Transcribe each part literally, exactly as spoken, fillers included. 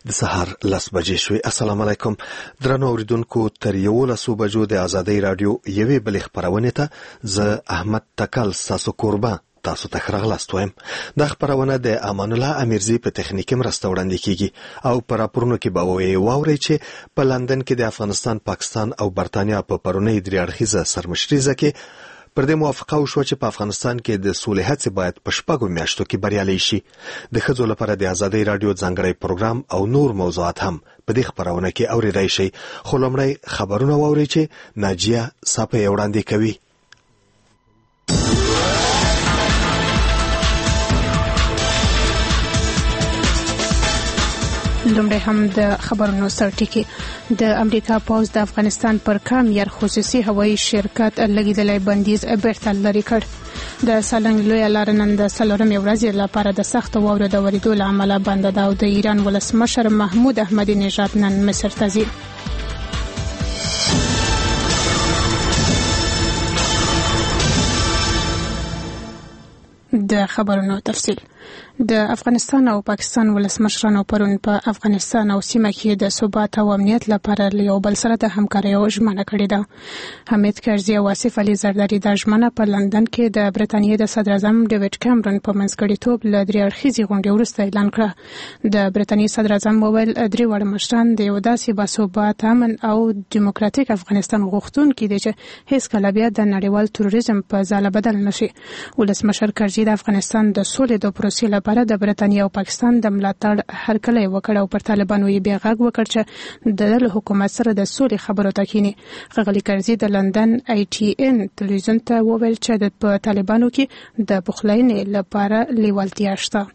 د سهار لس بجې شوې. السلام علیکم درنو اوریدونکو، تر یولسو بجو د آزادۍ رادیو یوې بلې خپرونې ته زه احمد تکل ساسو کوربه تاسو ته ښه راغلاست وایم. دا خپرونه د امان الله امیرزي په تخنیکي مرسته وړاندې کیږي او په راپورونو کې به واورئ چې په لندن کې د افغانستان، پاکستان او برتانیا په پرونی درې اړخیزه سرمشريزه کې پر دې موافقه وشوه چې په افغانستان کې د سولې هڅې باید په شپږو میاشتو کې بریالي شي. د ښځو لپاره د آزادۍ رادیو ځانګړی پروګرام او نور موضوعات هم په دې خپرونه کې اورېدای شئ. خو لومړی خبرونه واورئ چې ناجیه صافی وړاندې کوي. لومړی هم د خبرونو سرټکی. د امریکا پوز د افغانستان پر کام یار خصوصي هوایي شرکت لګیدلای بندیز بیرته لري کړ. د سالنګ لوی لار نن د څلورمې ورځې لپاره د سخت واورو د ورېدو له امله بنده ده او د ایران ولسمشر محمود احمدي نژاد نن مصر ته ځي. د خبرونو تفصیل. د افغانستان او پاکستان ولسمشرانو پرون په افغانستان او سیمه کې د ثبات او امنیت لپاره یو بل سره د همکارۍ ژمنه کړې ده. حمید کرزي او آصف علي زرداري د ژمنه په لندن کې د برتانیې د صدر اعظم ډیوډ کیمرون په منځګړیتوب له درې اړخیزې غونډې وروسته اعلان کړه. د برتانیې صدر اعظم وویل درې واړه مشران د یو داسې باثبات، امن او دیموکراتیک افغانستان غوښتونکي دي چې هیڅکله بیا د نړیوال تروریزم په ځاله بدل نشي. ولسمشر کرزي د افغانستان د سولې د پروسې لپاره د برتانیې او پاکستان د ملاتړ هرکلی وکړ او پر طالبانو یې بیا غږ وکړ چې د حکومت سره د سولې خبرو ته کینی. ښاغلي کرزي د لندن آی ټي ان تلویزیون ته وویل چې په طالبانو کې د پخلاینې لپاره لیوالتیا شته.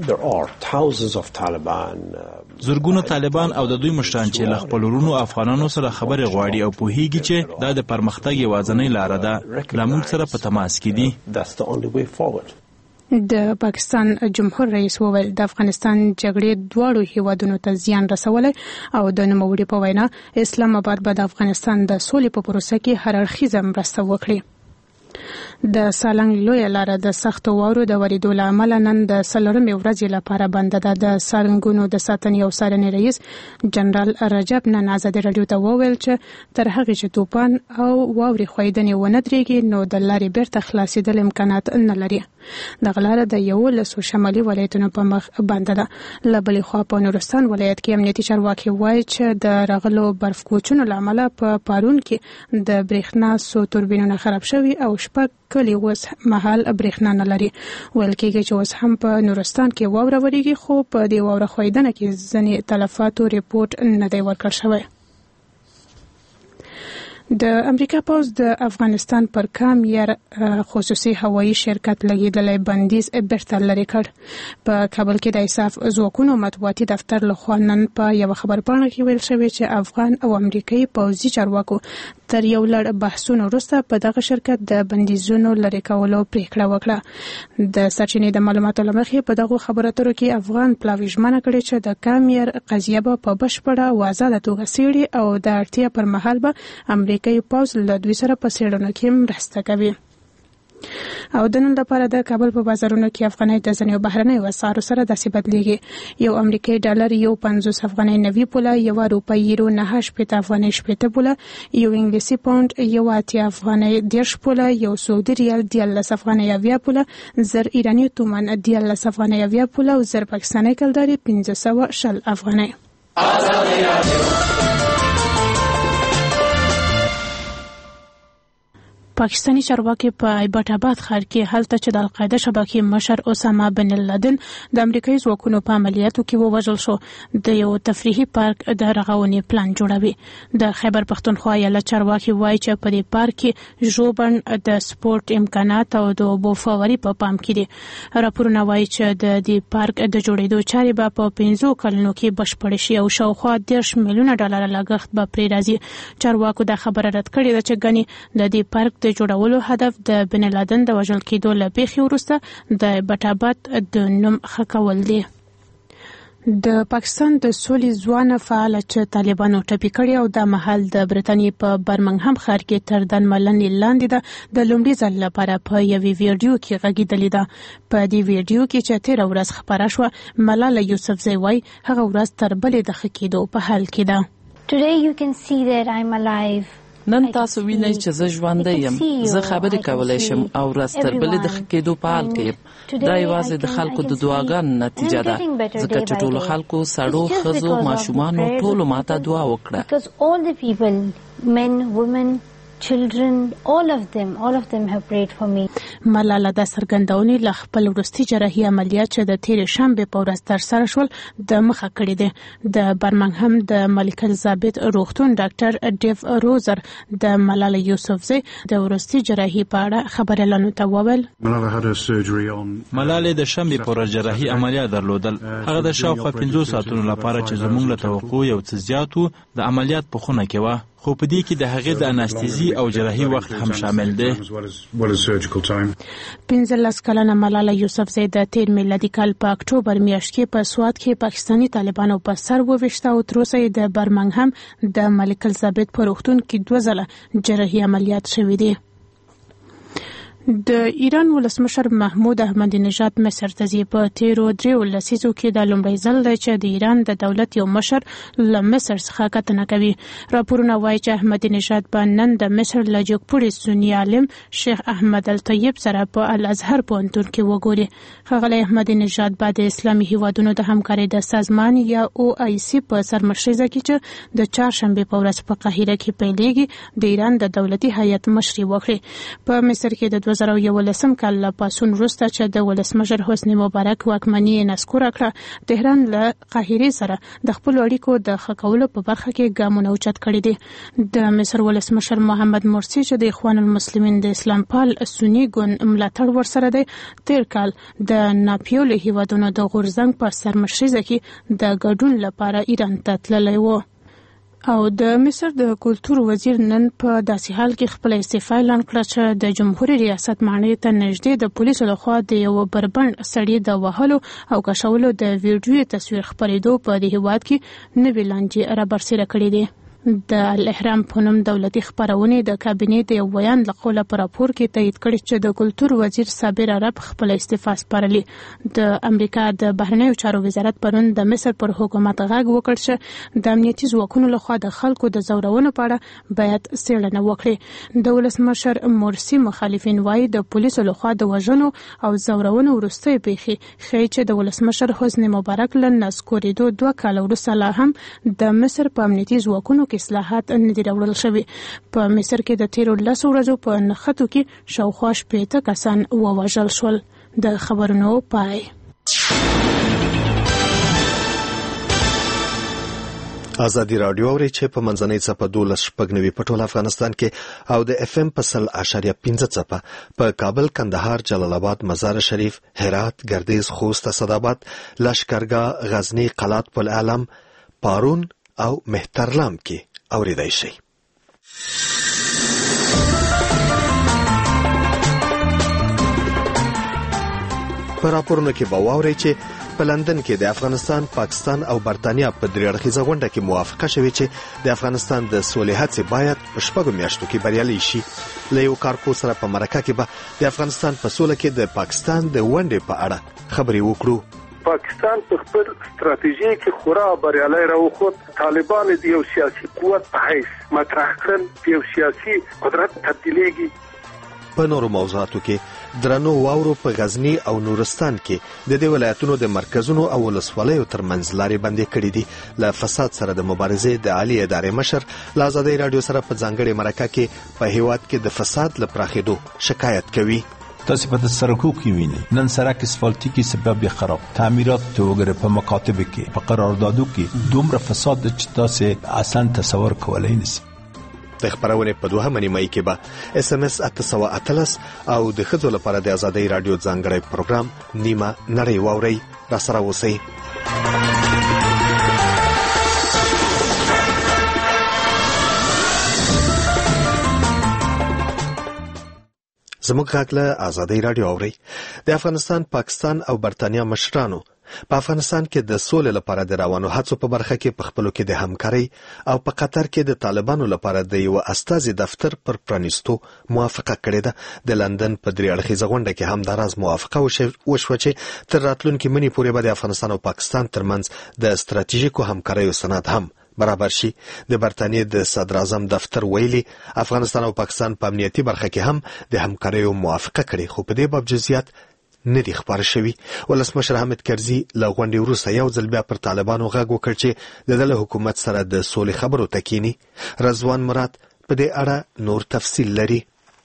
زرګونو طالبان او د دوی مشران چې له خپل ورونو افغانانو سره خبرې غواړي او پوهیږي چې دا د پرمختګ یوازینۍ لاره ده، له موږ سره په تماس کې دي. د پاکستان جمهور رئیس وویل د افغانستان جګړې دواړو هیوادونو ته زیان رسولی او د نوموړي په وینا اسلام آباد به د افغانستان د سولې په پروسه کې هر اړخیزه مرسته وکړي. د سالنګ لوی لار د سخت واورو د ورېدو له امله نن د څلورمې ورځې لپاره بنده ده. د سالنګونو د ساتنې او څارنې رئیس جنرال رجب نن ازادي راډیو ته وویل چې تر هغې چې طوفان او واورې ښویدنې ونه درېږي نو د لارې بیرته خلاصېدل امکانات نه لري. دغه لاره د یولسو شمالي ولایتونو په مخ بنده ده. له بلې خوا په نورستان ولایت کې امنیتي چارواکي وایي چې د راغلو برف کوچونو له امله په پارون کې د برېښنا څو توربینونه خراب شوي او شپږ کلي اوس مهال برېښنا نه لري. ویل کېږي چې اوس هم په نورستان کې واوره ورېږي، خو په دې واوره ښویدنه کې ځینې تلفاتو ریپورټ نه دی ورکړل شوی. د امریکا پوز د افغانستان پر کام یار خصوصي هوایي شرکت لګیدلای بندیز بیرته لري کړ. په کابل کې د ایساف ځواکونو مطبوعاتي دفتر لخوا نن په یو خبرپاڼه کې ویل شوی چې افغان او امریکایي پوځي چارواکو تر یو لړ بحثونو وروسته په دغه شرکت د بندیزونو لري کولو پریکړه وکړه. د سرچینې د معلوماتو له مخې په دغه خبرو اترو کې افغان پلاوي ژمنه کړې چې د کام یار قضیه به په بشپړه او آزاده توګه څېړي او د اړتیا پر مهال به امریکایي پوځ له دوی سره په څېړنو کې مرسته کوي. او د نن لپاره د کابل په بازارونو کې افغانۍ د ځینو بهرنیو اسعارو سره داسې بدلیږي. یو امریکایي ډالر یو پنځوس افغانۍ نوي پوله، یو روپۍ یورو نهه شپېته افغانۍ شپېته پوله، یو انګلیسي پاونډ یو اتیا افغانۍ دېرش پوله، یو سعودي ریال دیارلس افغانۍ اویا پوله، زر ایراني تومان دیارلس افغانۍ اویا پوله او زر پاکستاني کلداري پنځه سوه شل افغانۍ. پاکستانی چارواکي په ایبټ آباد ښار کې هلته چې د القاعده شبکې مشر اسامه بن لادن د امریکایي ځواکونو په عملیاتو کې ووژل شو، د یو تفریحي پارک د رغونې پلان جوړوي. د خیبر پښتونخوا ایالت چارواکي وایي چې په دې پارک کې ژوبڼ، د سپورت امکانات او د اوبو فوارې په پام کې دي. راپورونه وایي چې د دې پارک د جوړېدو چارې به په پنځو کلونو کې بشپړې شي او شاوخوا دېرش میلیونه ډالر لګښت به پرې راځي. چارواکو دا خبره رد کړې ده چې ګنې د دې پارک د جوړولو هدف د بن لادن د وژل کېدو له پیښې وروسته د ایبټ آباد د نوم ښه کول دي. د پاکستان د سولې ځوان فعال چې طالبانو ټپي کړی او د محل د برتانیې په برمنګهم ښار کې تر درملنې لاندې ده د لومړي ځل لپاره په یوې ویډیو کې غږېدلې ده. په دې ویډیو کې چې تېره ورځ خپره شوه، ملاله یوسفزۍ وایي هغه ورځ تر بلې د ښه کېدو په حال کې ده. Today you can see that I'm alive. نن تاسو وینئ چې زه ژوندی یم، زه خبرې کولی شم او ورځ تر بلې د ښه کېدو په حال کې یم. دا یوازې د خلکو د دعاګانو نتیجه ده، ځکه چې ټولو خلکو، سړو، ښځو، ماشومانو ټولو ماته دعا وکړه. Because all the people, men, women, children, all of them, all of them have prayed for me. ملاله د سرګندونې له خپل وروستي جراحي عملیات چې د تېرې شنبې په ورځ ترسره شول د مخه کړي دي. د برمنګهم د ملک الزابت روغتون ډاکټر ډیو روزر د ملاله یوسفزۍ د وروستي جراحي په اړه خبريالانو ته وویل. ملاله د شنبې په ورځ جراحي عملیات درلودل. هغه د شاوخوا پنځه ساعتونو لپاره چې زموږ له توقع یو څه زیات و د عملیات په خونه کې وه، خو په دې کې د هغې د انستیزي او جراحي وخت هم شامل دی. پنځلس کلنه ملاله یوسفزۍ د تېر میلادي کال په اکتوبر میاشت کې په سوات کې پاکستاني طالبانو په سر وویشته او تر اوسه د برمنګهم د ملک الزابت په روغتون کې دوه ځله جراحي عملیات شوي دي. د ایران ولسمشر محمود احمدی نژاد مصر ته ځي. په تیرو دریو لسیزو کې د لومړي ځل دی چې د ایران د دولت یو مشر له مصر څخه کتنه کوي. راپورونه وایي چې احمدی نژاد به نن د مصر له جوګپوړي سني عالم شیخ احمد الطیب سره په الازهر پوهنتون کې وګوري. ښاغلی احمدی نژاد به د اسلامي هیوادونو د همکارۍ د سازمان یا او آی سی په سرمشریزه کې چې د چهارشنبې په ورځ په قاهره کې پیلېږي د ایران د دولتي هیئت مشري وکړي. په مصر کې د دوه زره یولسم کال له پاڅون وروسته چې د ولسمشر حسني مبارک واکمني یې نسکوره کړه، تهران له قاهرې سره د خپلو اړیکو د ښه کولو په برخه کې ګامونه اوچت کړي دي. د مصر ولسمشر محمد مرسي چې د اخوان المسلمین د اسلام پال سني ګوند ملاتړ ورسره دی، تیر کال د ناپیولو هیوادونو د غورځنګ په سرمشریزه کې د ګډون لپاره ایران ته تللی و. او د مصر د کلتور وزیر نن په داسې حال کې خپل استعفا اعلان کړه چې د جمهوریت ریاست ماڼۍ ته نږدې د پولیسو لخوا د یو بربند سړي د وهلو او کشولو د ویډیو تصویر خپرېدو په دې هیواد کې نوې لانجې رابرسېره کړې دي. د الاهرام په نوم دولتي خپرونې د کابینې د یو بیان له قوله په راپور کې تایید کړی چې د کلتور وزیر صابر عرب خپل استعفا سپارلي. د امریکا د بهرنیو چارو وزارت پرون د مصر پر حکومت غږ وکړ چې د امنیتي ځواکونو لخوا د خلکو د ځورونو په اړه باید څېړنه وکړي. د ولسمشر مرسي مخالفین وایي د پولیسو لخوا د وژنو او ځورونو وروستۍ پیښې ښیي چې د ولسمشر حسني مبارک له نسکورېدو دوه کاله وروسته لا هم د مصر په امنیتي ځواکونو اصلاحات نه دي راوړل شوي. په مصر کې د تیرو لسو ورځو په نښتو کې شاوخوا شپېته کسان ووژل شول. د خبرونو پای. ازادي راډیو اوري چې په منځنۍ څپه دولس شپږ نوي په ټول افغانستان کې او د اف ام په سل اشاریه پنځه څپه په کابل، کندهار، جلال آباد، مزار شریف، هرات، ګردیز، خوست، اسداباد، لشکرګاه، غزنی، قلات، پل علم، پارون او مهترلام کې اوریدای شي. په راپورونو کې به واورئ چې په لندن کې د افغانستان، پاکستان او برتانیا په درې اړخیزه غونډه کې موافقه شوې چې د افغانستان د سولې هڅې باید په شپږو میاشتو کې بریالۍ شي. له یو کارپوه سره په مرکه کې به د افغانستان په سوله کې د پاکستان د ونډې په اړه خبرې وکړو. پاکستان په خپل ستراتیژي کې خورا بریالۍ راوخوت. طالبان د یو سیاسي قوت په حیث مطرح کړل، یو سیاسي قدرت تبدیلیږي. په نورو موضوعاتو کې درنو واورو په غزنی او نورستان کې د دې ولایتونو د مرکزونو او ولسوالیو ترمنځ لارې بندې کړې دي. له فساد سره د مبارزې د عالی ادارې مشر له ازادۍ راډیو سره په ځانګړې مرکه کې په هیواد کې د فساد له پراخېدو شکایت کوي. تاسو په سرکو کې وینئ نن سرک اسفالټي کې سبب خراب تعمیرات ته وګوره، په مکاتب کې، په قراردادو کې دومره فساد چې تاسو اصلا تصور کولای نشئ. د خبرونه په دوهمه نیمه کې به اس ام اس اته سوه اتلس او د ښځو لپاره د ازادۍ راډیو ځانګړی پروګرام نیمه نړۍ واورئ. را سره اوسئ. زموږ غږ له ازادۍ راډیو اورئ. د افغانستان، پاکستان او برتانیا مشرانو په افغانستان کې د سولې لپاره د روانو هڅو په برخه کې په خپلو کې د همکارۍ او په قطر کې د طالبانو لپاره د یو استازي دفتر پر پرانیستو موافقه کړې ده. د لندن په درې اړخیزه غونډه کې هم د راز موافقه وشوه چې تر راتلونکي مني پورې به د افغانستان او پاکستان ترمنځ د ستراتیژیکو همکاریو سند هم برابر شي. د برتانیې د صدر اعظم دفتر ویلي افغانستان او پاکستان په امنیتي برخه کې هم د همکاریو موافقه کړې، خو په دې باب جزئیات نه دي خبر شوي. ولسمشر حامد کرزي له غونډې وروسته یو ځل بیا پر طالبانو غږ وکړ چې د دغه حکومت سره د سولې خبرو ته کینی. رضوان مراد په دې اړه نور تفصیل لري.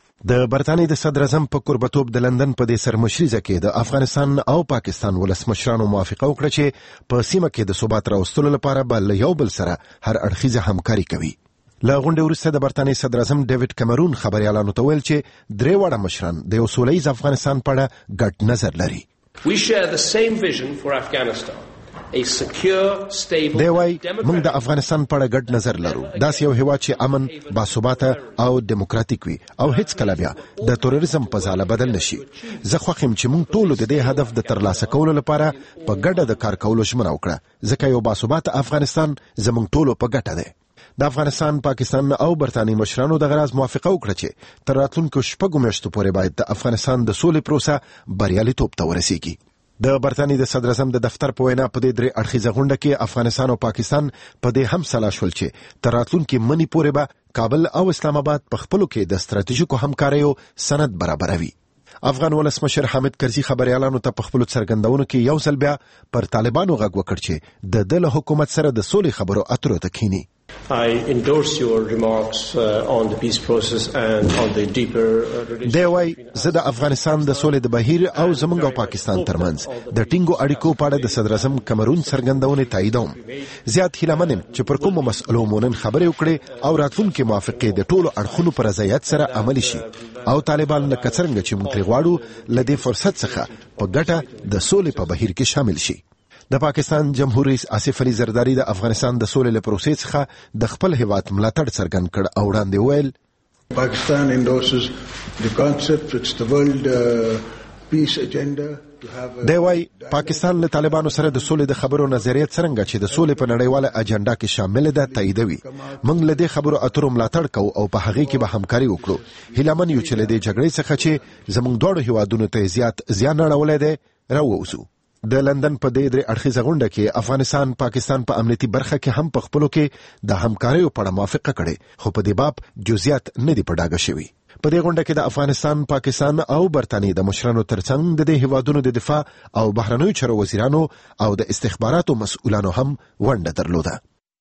د برتانیې د صدر اعظم په قربتوب د لندن په دې سرمشریزه کې د افغانستان او پاکستان ولسمشرانو موافقه وکړه چې په سیمه کې د ثبات راوستلو لپاره به یو بل سره هر اړخیزه همکاري کوي. له غونډې وروسته د برتانیې صدر اعظم ډیوډ کیمرون خبريالانو ته ویل چې درې واړه مشران د یو سولهییز افغانستان په اړه ګډ نظر لري. We share the same vision for Afghanistan. A secure, stable, دی وای موږ د افغانستان په اړه ګډ نظر لرو. دا یو هیواد چې امن، باثباته او دیموکراتیک وي او هیڅ کله بیا د تروریزم په ځاله بدل نشي. زه خوښم چې موږ ټول د دې هدف د ترلاسه کولو لپاره په ګډه د کار کولو ژمنه وکړه، ځکه یو باثباته افغانستان زموږ ټولو په ګټه دی. د افغانستان، پاکستان او برتانیې مشرانو د غراز موافقه وکړه چې تر راتلونکو شپږو میاشتو پورې باید د افغانستان د سولې پروسه بریالیتوب ته ورسیږي. د برتانیې د صدر اعظم د دفتر په وینا په دې درې اړخیزه غونډه کې افغانستان او پاکستان په دې هم سلا شول چې تر راتلونکي مني پورې به کابل او اسلام آباد په خپلو کې د ستراتیژیکو همکاریو سند برابروي. افغان ولسمشر حامد کرزي خبريالانو ته په خپلو څرګندونو کې یو ځل بیا پر طالبانو غږ وکړ چې د دغه حکومت سره د سولې خبرو اترو ته کینی. I endorse your remarks uh, on the peace process and on the deeper relationship. دی وای زه د افغانستان د سولې د بهیر او زموږ او پاکستان ترمنځ د ټینګو اړیکو په اړه د صدر اعظم کیمرون څرګندونې تاییدوم. زیات هیله منم چې پر کومو مسئلو مونږ خبرې وکړي او راتلونکي موافقه د ټولو اړخونو پر رضایت سره عملي شي او طالبان لکه څنګه چې موږ غواړو لدې فرصت څخه په ګټه د سولې په بهیر کې شامل شي. د پاکستان جمهور رئیس آصف علي زرداری د افغانستان د سولې له پروسې څخه د خپل هیواد ملاتړ څرګند کړ او وړاندې ویل Pakistan endorses the concept it's the world uh, peace agenda. دی وای پاکستان له طالبانو سره د سولې د خبرو نظریه څنګه چې د سولې په نړیواله اجنډا کې شامل ده تاییدوي. موږ له دې خبرو اترو ملاتړ کوو او په هغه کې به همکاري وکړو. هیله من یو چې له دې جګړې څخه چې زموږ دوه هیوادونو ته زیات زیان اړولې ده راووځو. د لندن په دې درې اړخیزه غونډه کې افغانستان پاکستان په امنیتي برخه کې هم په خپلو کې د همکاریو په اړه موافقه کړې، خو په دې باب جزئیات نه دي په ډاګه شوي. په دې غونډه کې د افغانستان، پاکستان او برتانیې د مشرانو ترڅنګ د دې هیوادونو د دفاع او بهرنیو چارو وزیرانو او د استخباراتو مسؤلانو هم ونډه درلوده.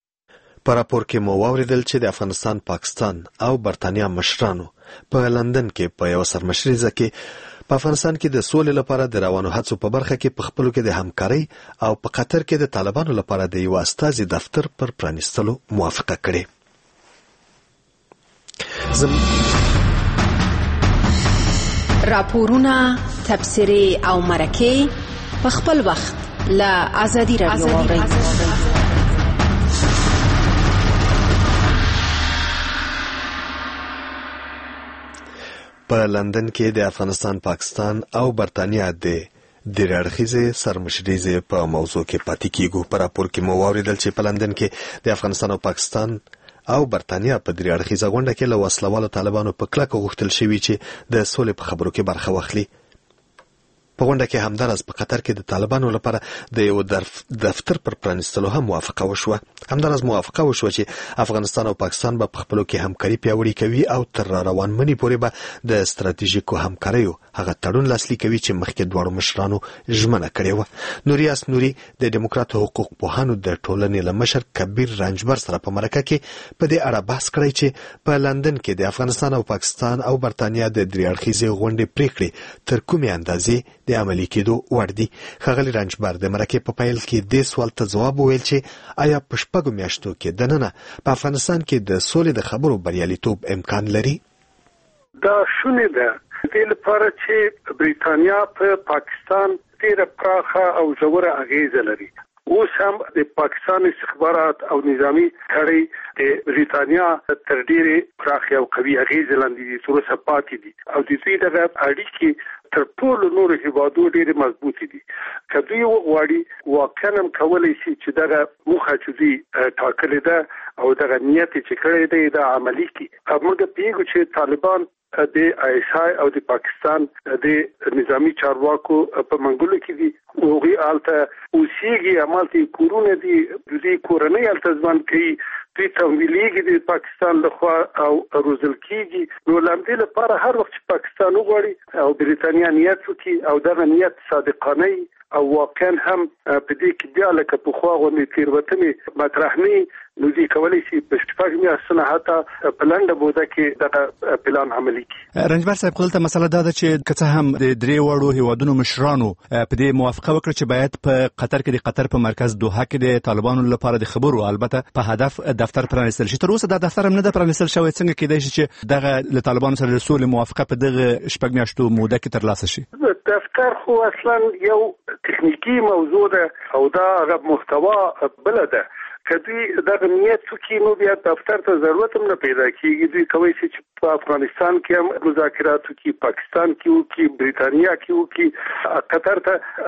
په راپور کې مو واوریدل چې د افغانستان، پاکستان او برتانیا مشرانو په لندن کې په یو سرمشریزه کې په افغانستان کې د سولې لپاره د روانو هڅو په برخه کې په خپلو کې د همکارۍ او په قطر کې د طالبانو لپاره د یو استازي دفتر پر پرانیستلو موافقه کړې. زم... راپورونه، تبصرې او مرکې په خپل وخت له آزادي رادیو واورئ. په لندن کې د افغانستان، پاکستان او برتانیا د درې اړخیزې سرمشریزې په موضوع کې پاتې کیږو. په راپور کې مو واوریدل چې په لندن کې د افغانستان او پاکستان او برتانیا په درې اړخیزه غونډه کې له وسلوالو طالبانو په کلکه غوښتل شوي چې د سولې په خبرو کې برخه واخلي. په غونډه کې همدارس په قطر کې د طالبانو لپاره د یو دفتر پر پرانیستلو هم موافقه وشوه. همدارس موافقه وشوه چې افغانستان او پاکستان به په خپلو کې همکاري پیاوړې کوي او تر روان مني پورې به د ستراتیژیکو همکاریو هغه تړون لاسلیک کوي چې مخکې دواړو مشرانو ژمنه کړې وه. نوریاس نوري د ډیموکرات حقوق پوهانو د ټولنې له مشر کبیر رنجبر سره په مرکه کې په دې اړه بحث کړی چې په لندن کې د افغانستان او پاکستان او برتانیا د درې اړخیزې غونډې پریکړې تر کومې اندازې د عملي کېدو وړ دي. ښاغلي رنجبر د مرکې په پیل کې دې سوال ته ځواب وویل چې آیا په شپږو میاشتو کې دننه په افغانستان کې د سولې د خبرو بریالیتوب امکان لري؟ دا شونې ده دې لپاره چې بریتانیا په پاکستان ډېره پراخه او ژوره اغیزه لري. اوس هم د پاکستان استخبارات او نظامی کړي د بریټانیا تر ډیره پراخ او قوي اغیز لاندې دي تر اوسه پاتې دي او د دوی دغه اړیکې تر ټولو نور هیوادو ډیره مضبوطې دي. که دوی وغواړي واقعا هم کولی شي چې دغه موخه چې دوی ټاکلې ده او دغه نیت چې کړی دی د عملي کړي. موږ پیږو چې طالبان د آی اس آی او د پاکستان د نظامی چارواکو په منګولو کې دي. هغوی هلته اوسېږي، همالته کورونه دي، دوی کورنۍ هلته ژوند کوي، دوی تمویلېږي د پاکستان لخوا او روزل کېږي. نو له همدې لپاره هر وخت چې پاکستان وغواړي او بریټانیا نیت وکړي او دغه نیت صادقانه او واقعا هم په دې کې بیا لکه پخوا غوندې تېروتنې مطرح نه نو دوی کولی شي په شپږ میاشتونه حتی په لنډه موده کې دغه پلان عملي کړي. رنجبر صاحب دلته مسله دا ده چې که څه هم د درې وړو هیوادونو مشرانو په دې موافقه وکړه چې باید په قطر کې د قطر په مرکز دوحه کې د طالبانو لپاره د خبرو البته په هدف دفتر پرانیستل شي. تر اوسه دا دفتر هم نه ده پرانیستل شوی. څنګه کېدای شي چې دغه له طالبانو سره د سولې موافقه په دغه شپږ میاشتو موده کې ترلاسه شي؟ دفتر خو اصلا یو تکنیکی موضوع ده او دا هغه محتوا بله ده. که دوی دغه نیت وکړي نو بیا دفتر ته ضرورت هم نه پیدا کېږي. دوی کولی شي چې په افغانستان کې هم مذاکرات وکړي، پاکستان کې وکړي، بریټانیا کې وکړي، قطر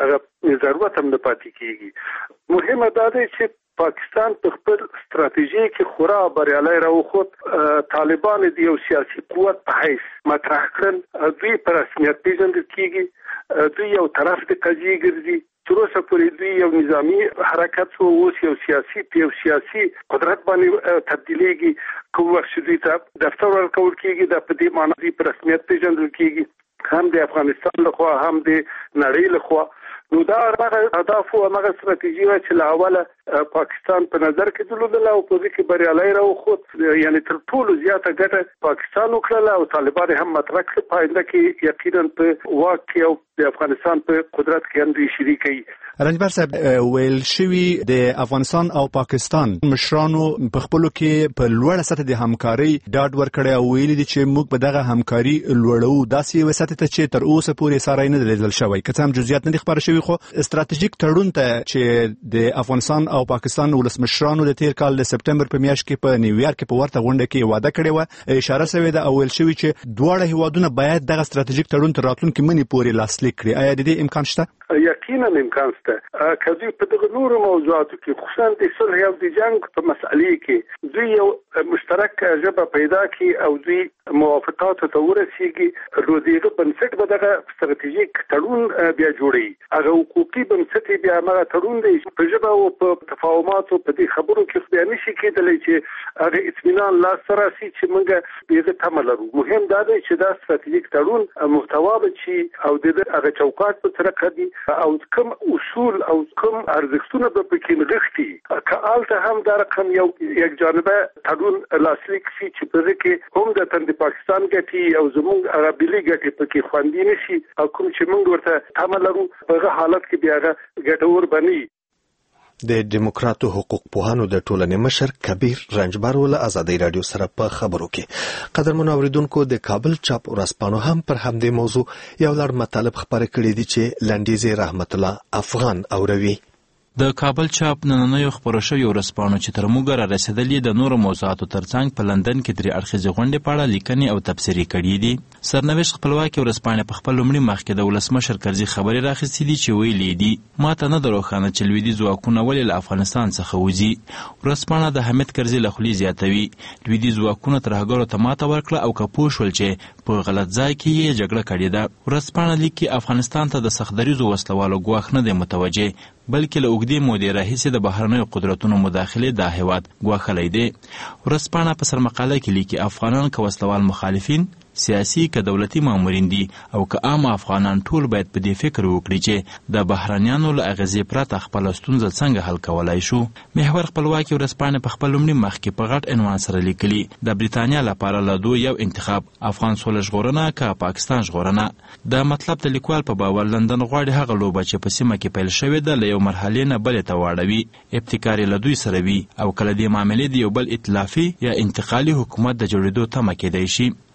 ته ضرورت هم نه پاتې کېږي. مهمه دا ده چې پاکستان په خپل ستراتیژي کې خورا بریالی راوخوت. طالبان د یو سیاسي قوت په حیث مطرح کړل. دوی په رسمیت پیژندل کېږي، دوی یو طرف د قضیې ګرځي. تر اوسه پورې دوی یو نظامی حرکت و، اوس یو سیاسي په یو سیاسي قدرت باندې تبدیلیږي. کوم وخت چې دوی ته دفتر ورکول کېږي دا په دې معنی دوی په رسمیت پیژندل کېږي هم د افغانستان لخوا هم د نړۍ لخوا. نو دا هغه اهداف او هغه ستراتیژي و چې له اوله پاکستان په نظر کې درلودله او په دې کې بریالی راوخوت. یعنې تر ټولو زیاته ګټه پاکستان وکړله او طالبان هم مطرح کړه. په آینده کې یقینا په واک کې او د افغانستان په قدرت کې هم دوی شریک وي. رنجبر صاحب ویل شوي د افغانستان او پاکستان مشرانو په خپلو کې په لوړه سطح د همکارۍ ډاډ ورکړی او ویلي دي چې موږ به دغه همکاري لوړوو. داسې یوې سطحې ته چې تر اوسه پورې ساری نه دی لیدل شوی. که څه هم جزئیات نه دي خپاره شوي خو ستراتیژیک تړون ته چې د افغانستان او پاکستان ولسمشرانو د تیر کال د سپټمبر په میاشت کې په نیویارک کې په ورته غونډه کې وعده کړې وه، اشاره شوې ده او ویل شوي چې دواړه هیوادونه باید دغه ستراتیژیک تړون تر راتلونکي منې پورې لاسلیک کړي. آیا د دې امکان شته؟ یقینا امکان شته. که دوی په دغه نورو موضوعاتو کې خصوصا د صلح او د جنګ په مسئلې کې دوی یو مشترک ژبه پیدا کړي او دوی موافقاتو ته ورسیږي، نو دغه بنسټ به دغه ستراتیژیک تړون بیا جوړوي. هغه حقوقي بنسټ بیا هغه تړون دی په ژبه او په تفاهماتو په دې خبرو کې بیا نشي کېدلی چې هغه اطمینان لاسته راسي چې موږ دغه تمه لرو. مهم دا دی چې دا ستراتیژیک تړون محتوا به شي او د هغه چوکاټ په طریقه دی او کوم اصول او کوم ارزښتونه به پکې نغښتي. که هلته هم دا رقم یو یک جانبه تړون لاسلیک شي چې په دې کې هم د د پاکستان ګټې او زموږ هغه ملي ګټې پکې خوندي نه شي او کوم چې موږ ورته تمه لرو په هغه حالت کې بیا هغه ګټور بني. د دیموکراتو حقوق پوهانو د ټولنې مشر کبیر رنجبر ول ازادي رادیو سره په خبرو کې. قدرمن اوریدونکو د کابل چاپ ورځپاڼو هم پر همدې موضوع یو لړ مطالب خبرې کړې دي چې لنډیزې رحمت الله افغان اوروي. د کابل چاپ نننیو خپرو شویو ورځپاڼو چې تر موږ را رسېدلې د نورو موضوعاتو ترڅنګ په لندن کې درې اړخیزې غونډې په اړه لیکنې او تبصرې کړي دي. سرنوشت خپلواکي ورځپاڼې په خپل لومړي مخ کې د ولسمشر کرزي خبرې راخیستې دي چې ویلي دي ماته نه ده روښانه چې لویدیځ ځواکونه ولې له افغانستان څخه وځي. ورځپاڼه د حمید کرزي له خولې زیاتوي لویدیځ ځواکونه ترهګرو ته ماته ورکړه او که پوه شول چې په غلط ځای کې یې جګړه کړې ده. ورځپاڼه لیکي افغانستان ته د سختدریزو وسلوالو ګواښ نه دی متوجه بلکې له اوږدې مودې راهیسې د بهرنیو قدرتونو مداخلې دا هیواد ګواښلی دی. ورځپاڼه په سرمقاله کې لیکي افغانان که وسلوال مخالفین سیاسي که دولتي مامورین دي او که عام افغانان ټول باید په دې فکر وکړي چې د بهرنیانو له اغیزې پرته خپله ستونزه څنګه حل کولی شو. محور خپلواکي ورځپاڼې په خپل لومړي مخ کې په غټ عنوان سره لیکلي د بریتانیا لپاره له دوی یو انتخاب افغان سوله ژغورنه که پاکستان ژغورنه. د مطلب د لیکوال په باور لندن غواړي هغه لوبه چې په سیمه کې پیل شوې ده له یو مرحلې نه بلې ته واړوي، ابتکار یې له دوی سره وي او کله دې معاملې د یو بل ائتلافي یا انتقالي حکومت د جوړېدو تمه کېدی شي.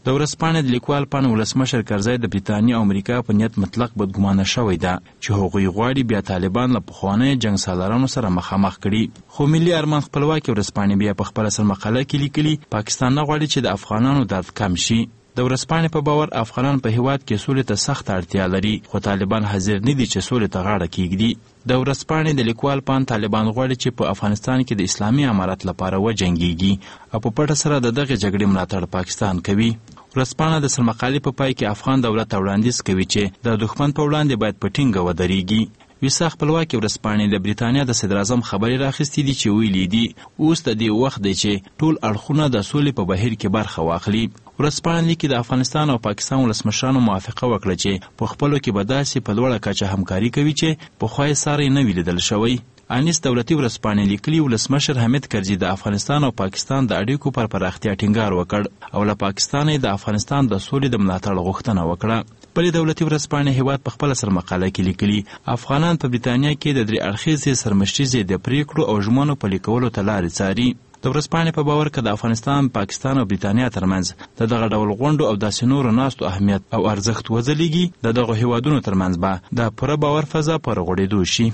د ورځپاڼې د لیکوال پاڼې ولسمشر کرزی د بریتانیا او امریکا په نیت مطلق بدګمانه شوی ده چې هغوی غواړي بیا طالبان له پخواني جنګ سالارانو سره مخامخ کړي. خو ملي ارمان خپلواکي ورځپاڼې بیا په خپله سرمقاله کې لیکلي پاکستان نه غواړي چې د افغانانو درد کم شي. د ورځپاڼې په باور افغانان په هیواد کې سولې ته سخت اړتیا لري خو طالبان حاضر نه دي چې سولې ته غاړه کیږدي. د ورځپاڼې د لیکوال پان طالبان غواړي چې په افغانستان کې د اسلامي امارت لپاره وجنګیږي او په پټه سره د دغه جګړې ملاتړ پاکستان کوي. ورځپاڼه د سرمقالې په پای کې افغان دولت ته وړاندیز کوي چې د دښمن په وړاندې باید په ټینګه ودرېږي. ویسا خپلواکي ورځپاڼې د بریتانیا د صدر اعظم خبرې راخیستې دي چې ویلي دي اوس د دې وخت دی چې ټول اړخونه د سولې په بهیر کې برخه واخلي. ورځپاڼه لیکي د افغانستان او پاکستان ولسمشرانو موافقه وکړه چې په خپلو کې به داسې په لوړه کچه همکاري کوي چې پخوا یې ساری نه وي لیدل شوی. انیس دولتي ورځپاڼې لیکلي ولسمشر حمید کرزي د افغانستان او پاکستان د اړیکو پر پراختیا ټینګار وکړ او له پاکستان یې د افغانستان د سولې د ملاتړ غوښتنه وکړه. بلې دولتي ورځپاڼې هیواد په خپله سرمقاله کې لیکلي افغانان په بریتانیا کې د درې اړخیزې سرمشریزې د پریکړو او ژمنو پلي کولو ته لارې څاري. د ورځپاڼې په باور که د افغانستان، پاکستان او بریتانیا ترمنځ د دغه ډول غونډو او داسې نورو ناستو اهمیت او ارزښت وځلیږي د دغو هیوادونو ترمنځ به د پوره باور فضا په رغړېدو شي.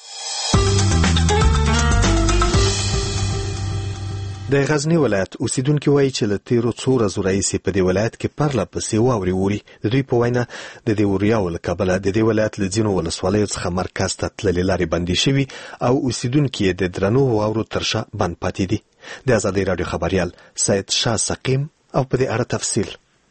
د غزنی ولایت اوسیدونکي وایي چې له تیرو څو ورځو راهیسې په دې ولایت کې پرله پسې واورې اوري. د دوی په وینا د دې وریاو له کبله د دې ولایت له ځینو ولسوالیو څخه مرکز ته تللې لارې بندې شوي او اوسیدونکي یې د درنو واورو تر شا بند پاتې دي. د ازادۍ راډیو خبریال سید شاه سقیم او په دې اړه تفصیل.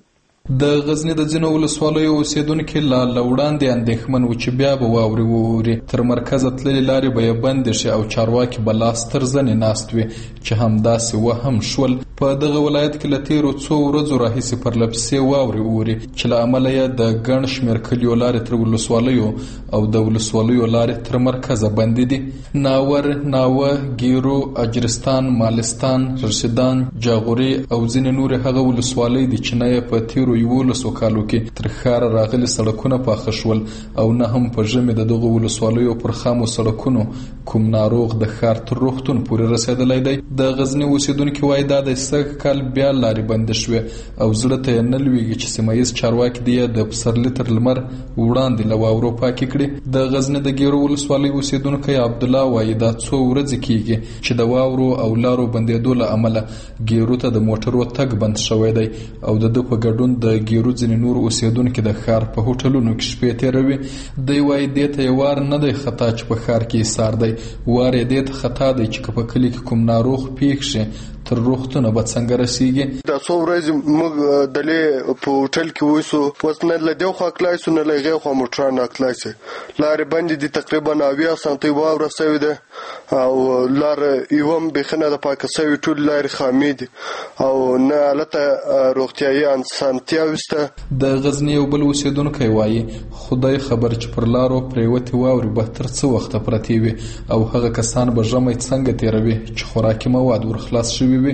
د غزنی د ځینو ولسوالیو اوسیدونکي لا له وړاندې اندېښمن وو چې بیا به واورې ووري، تر مرکزه تللې لارې به یې بندې شي او چارواکي به لاس تر زنې ناست وي چې همداسې و هم شول. په دغه ولایت کې له تیرو څو ورځو راهیسې پرله پسې واورې اوري چې له امله یې د ګڼ شمېر کلیو لارې تر ولسوالیو او د ولسوالیو لارې تر مرکزه بندې دي. ناور، ناوه، ګیرو، اجرستان، مالستان، رشیدان، جاغوري او ځینې نورې هغه ولسوالۍ دي چې نه یې په تیرو یولسو کالو کې تر ښاره راغلي سړکونه پاخه شول او نه هم په ژمي د دغو ولسوالیو پر خامو سړکونو کوم ناروغ د ښار تر روغتون پورې رسېدلی دی. د غزني اوسیدونکي وایي دا د سږ کال بیا لارې بندې شوې او زړه ته یې نه لوېږي چې سیمه ییز چارواکي دې یې د پسرلي تر لمر وړاندې له واورو پاکې کړي. د غزني د ګیرو ولسوالۍ اوسیدونکی عبدالله وایي دا څو ورځې کېږي چې د واورو او لارو بندېدو له امله ګیرو ته د موټرو تګ بند شوی دی او د ده په ګډون د ګیرو ځینې نور اوسیدونکي د ښار په هوټلونو کې شپې تېروي. دی وایي دې ته یې وار نه دی خطا چې په ښار کې ایسار دی، وار یې دې ته خطا دی چې که په کلي کې کوم ناروغ پېښ شي تر روغتونه به څنګه رسیږي. دا څو ورځې موږ دلې په هوټل کې وایسو، اوس نه له دې خوا تلای سو نه له هغې خوا موټران تلای سي. لارې بندې دي، تقریبا اویا سانتۍ واوره سوې ده او لاره یوه هم بیخي نه ده پاکه سوې، ټولې لارې خامې دي او نه هلته روغتیایي اسانتیاوې شته. د غزني یو بل اوسیدونکی وایي خدای خبر چې پر لارو پرېوتې واورې به تر څه وخته پرتې وي او هغه کسان به ژمی څنګه تېروي چې خوراکي مواد ورخلاص شوي. د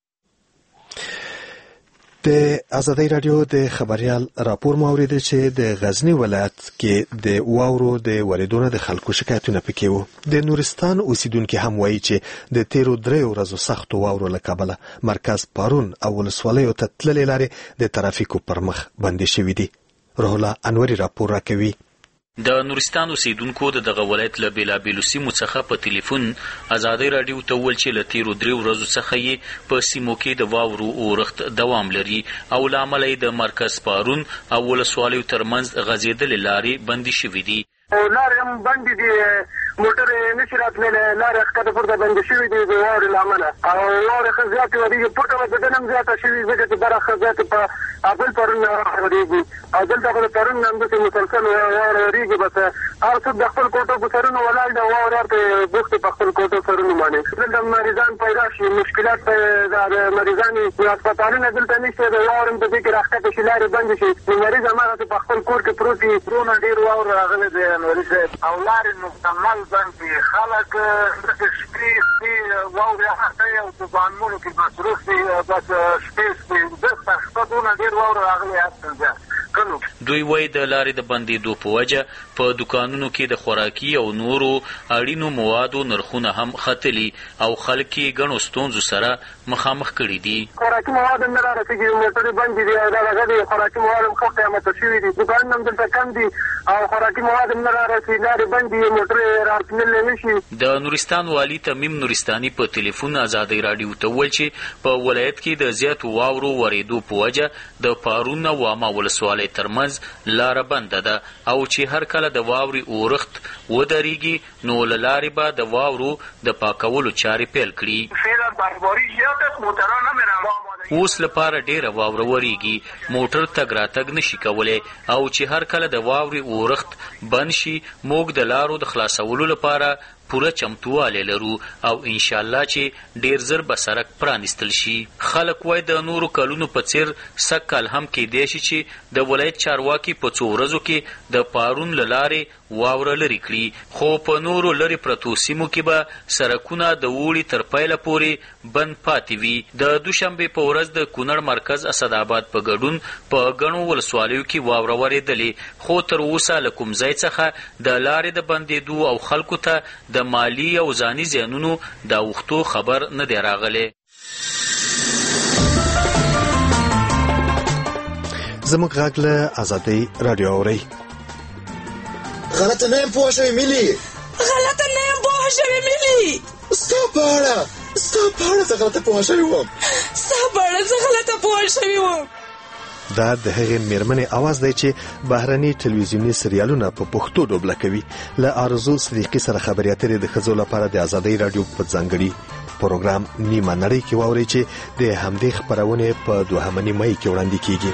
ازادۍ راډیو د خبریال راپور مو اورېده چې د غزنی ولایت کې د واورو د ورېدو نه د خلکو شکایتونه پکې وو. د نورستان اوسیدونکي هم وایي چې د تیرو درې ورځو سختو واورو له کبله مرکز پارون او ولسوالیو ته تللې لارې د ترافیکو پر مخ بندې شوي دي. روح الله انوري راپور راکوي. د نورستان اوسیدونکو د دغه ولایت له بېلابېلو سیمو څخه په ټلیفون ازادۍ راډیو ته وویل چې له تیرو درې ورځو څخه یې په سیمو کې د واورو اورښت دوام لري او له امله یې د مرکز پارون او ولسوالیو ترمنځ غځېدلې لارې بندې شوي دي. لارې هم بندې دي، موټرې نشي راتللی، لارې ښکته پورته بندې شوي دي د واورې له امله او واورې ښه زیاتې ورېږي. پټه بدن هم زیاته شوي ځکه چې بره ښه زیاتې په ابل پرون ورېږي او دلته خو د پرون نه همداسې مسلسل واوره ورېږي. بس هر څوک د خپل کوټو په سرونو ولاړ دی، واورې هر ته بوختې په خپل کوټو سرونو باندې. دلته مریضان پیدا شي، مشکلات د مریضانو هسپتالونه دلته نشته، د واورې په دې کې راښکته شي، لارې بندې شي، نو مریض هماغسې په خپل کور کې پروت وي. ترونه ډېر واوره راغلی دی نوري صاحب او لارې مکمل بند دي. خلک داسې شپې شپې واورې هغه او په بانمونو کې مصروف دي، بس شپې شپې دلته شپه دونه ډېر واوره راغلی هر څه زیات کلو دوی وایي د لارې د بندېدو په وجه په دوکانونو کې د خوراکي او نورو اړینو موادو نرخونه هم ختلي او خلک یې ګڼو ستونزو سره مخامخ کړي دي. خوراکي مواد هم نه رارسېږي، موټرې بندې دي او دغه د خوراکي مواد هم ښه قیمته شوي دي، دوکانونه هم دلته کم دي او خوراکي مواد هم نه رارسي، لارې بندې دي، موټرې راتللی نه شي. د نورستان والي تمیم نورستاني په ټلیفون ازادۍ راډیو ته وویل چې په ولایت کې د زیاتو واورو ورېدو په وجه د پارون او واما ولسوالۍ ترمنځ لاره بنده ده او چې هر کله د واورې اورښت ودرېږي نو له لارې به د واورو د پاکولو چارې پیل کړي. اوس لپاره ډېره واوره ورېږي، موټر تګ راتګ نشي کولی او چې هر کله د واورې اورښت بند شي موږ د لارو د خلاصولو لپاره پوره چمتووالی لرو او انشاءالله چې ډیر زر به سړک پرانیستل شي. خلک وایي د نورو کلونو په څیر سږ کال هم کیدی شي چې د ولایت چارواکي په څو ورځو کې د پارون له لارې واوره لرې کړي، خو په نورو لرې پرتو سیمو کې به سړکونه د اوړي تر پیله پورې بند پاتې وي. د دوشنبې په ورځ د کونړ مرکز اسداباد په ګډون په ګڼو ولسوالیو کې واوره ورېدلې، خو تر اوسه له کوم ځای څخه د لارې د بندېدو او خلکو ته د مالی او ځاني زیانونو د اوښتو خبر نه دی راغلی. زموږ غږ له ازادۍ راډیو اورئ. غلطه نه یم پوه شوې ملي، غلطه نه یم پوه شوې ملي، ستا په اړه ستا په اړه زه غلطه پوه شوې وم، ستا په اړه زه غلطه پوه شوې وم. دا د هغې میرمنې اواز دی چې بهرني ټلویزیوني سریالونه په پښتو ډوبله کوي. له آرزو صدیقي سره خبرې اترې د ښځو لپاره د ازادۍ راډیو په ځانګړي پروګرام نیمه نړۍ کې واورئ چې د همدې خپرونې په دوهمه نیمایي کې وړاندې کیږي.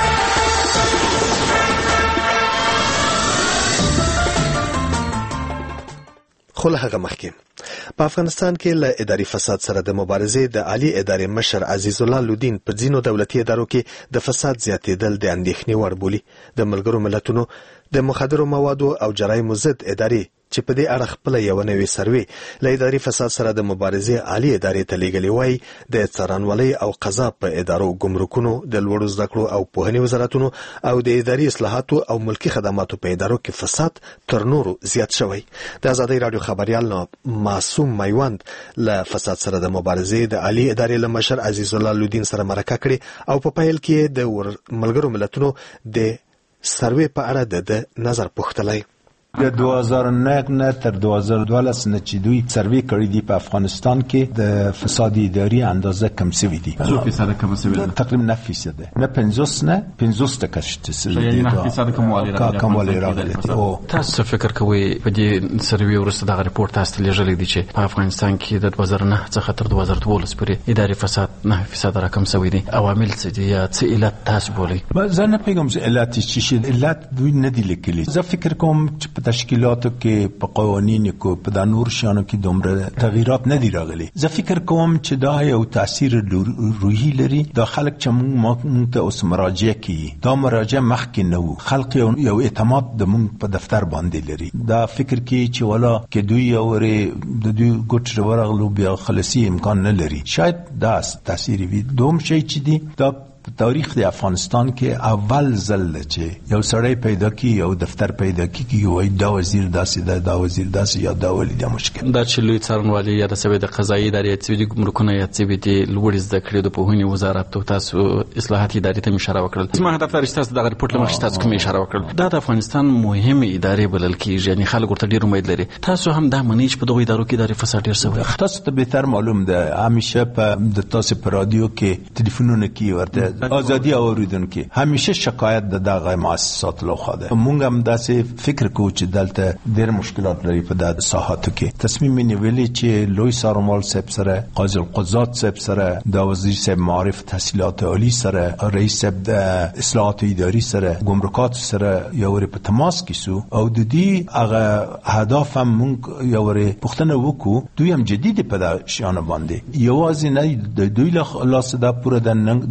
خو له هغه مخکې په افغانستان کې له اداري فساد سره د مبارزې د عالی ادارې مشر عزیز الله لودین په ځینو دولتي ادارو کې د فساد زیاتېدل د اندېښنې وړ بولي. د ملګرو ملتونو د مخدرو موادو او جرایمو ضد ادارې چې په دې اړه خپله یوه نوې سروې له اداري فساد سره د مبارزې عالی ادارې ته لیږلې وایي د څارنوالۍ او قضا په ادارو، ګمرکونو، د لوړو زده کړو او پوهنې وزارتونو او د اداري اصلاحاتو او ملکي خدماتو په ادارو کې فساد تر نورو زیات شوی. د ازادۍ راډیو خبریال معصوم میوند له فساد سره د مبارزې د عالی ادارې له مشر عزیز الله لودین سره مرکه کړې او په پیل کې د ملګرو ملتونو د سروې په اړه د نظر پوښتلی. د دوه هزار و نه نه تر دوه هزار و دولس نه چې دوی سروې کړی دي په افغانستان کې د فساد اداري اندازه کم شوی دي. څو فیصد کم شوی دي؟ تقریبا نه فیصد نه پنځوس نه پنځوس ټکه شته. یعنی نه فیصد کموالی راغلی. کموالی راغلی. تاسو فکر کوئ په دې سروې وروسته دغه ریپورت تاسو ته لیږلی دی چې په افغانستان کې د دوه هزار و نه څخه تر دوه هزار و دولس پورې اداري فساد نه فیصد راکم شوی دی؟ عوامل څه دي یا څه علت تاسو بولئ؟ زه نه پوهېږم چې علت څه شي. علت دوی نه دي لیکلي. زه فکر کوم چې په تشکیلاتو کې په قوانینو کې په د نور شانو کې دومره تغییرات نه دی راغلي. زه فکر کوم چې دا یو تاثیر روحي لري. دا خلک چې موږ ته اوس مراجعه کوي دا مراجعه مخکې نه وو. خلک یو اعتماد د موږ په دفتر باندې لري. دا فکر کې چې ولا کې دوی اورې د دوی ګوت ورغلو بیا خلاصي امکان نه لري. شاید دا تاثیر وي. دوم شي چې دی دا تاریخ د افغانستان کې اول ځل چې یو سړی پیدا کی یو دفتر پیدا کی کی وای دا وزیر داسې دا دا وزیر داسې یا دا ولې د مشکل دا چې لوی څارنوالي یا د سوي د قضایي ادارې چې د ګمرکونو یا چې د لوړ زده کړې د پوهنې وزارت او تاسو اصلاحات ادارې ته اشاره وکړل. ما هدف لري تاسو د ریپورت لمخ تاسو کوم اشاره وکړل. دا د افغانستان مهمه ادارې بلل کیږي، یعنی خلک ورته ډیر امید لري. تاسو هم دا منیج په دغه ادارو کې ادارې فساد ډیر سوی. تاسو ته به تر معلوم ده همیشه په د تاسو په رادیو کې ټلیفونونه کې ورته ازادي اوریدونکو همیشه شکایت د دغه مؤسسات لخوا ده. مونږ هم داسې فکر کوو چې دلته ډېر مشکلات لري په دغه ساحاتو کې. تصمیم نیولې چې لوی سارمال صاحب سره، قاضي القضات صاحب سره، د وزیر صاحب معارف تحصیلات عالی سره، رئیس صاحب د اصلاحات اداري سره، ګمرکات سره یو ور په تماس کې سو او د دې هغه هدف هم مونږ یو ور پښتنه وکړو. دوی هم جدید په دغه شان باندې یوازې نه د دوی له لاس دا پوره د نن د مونږ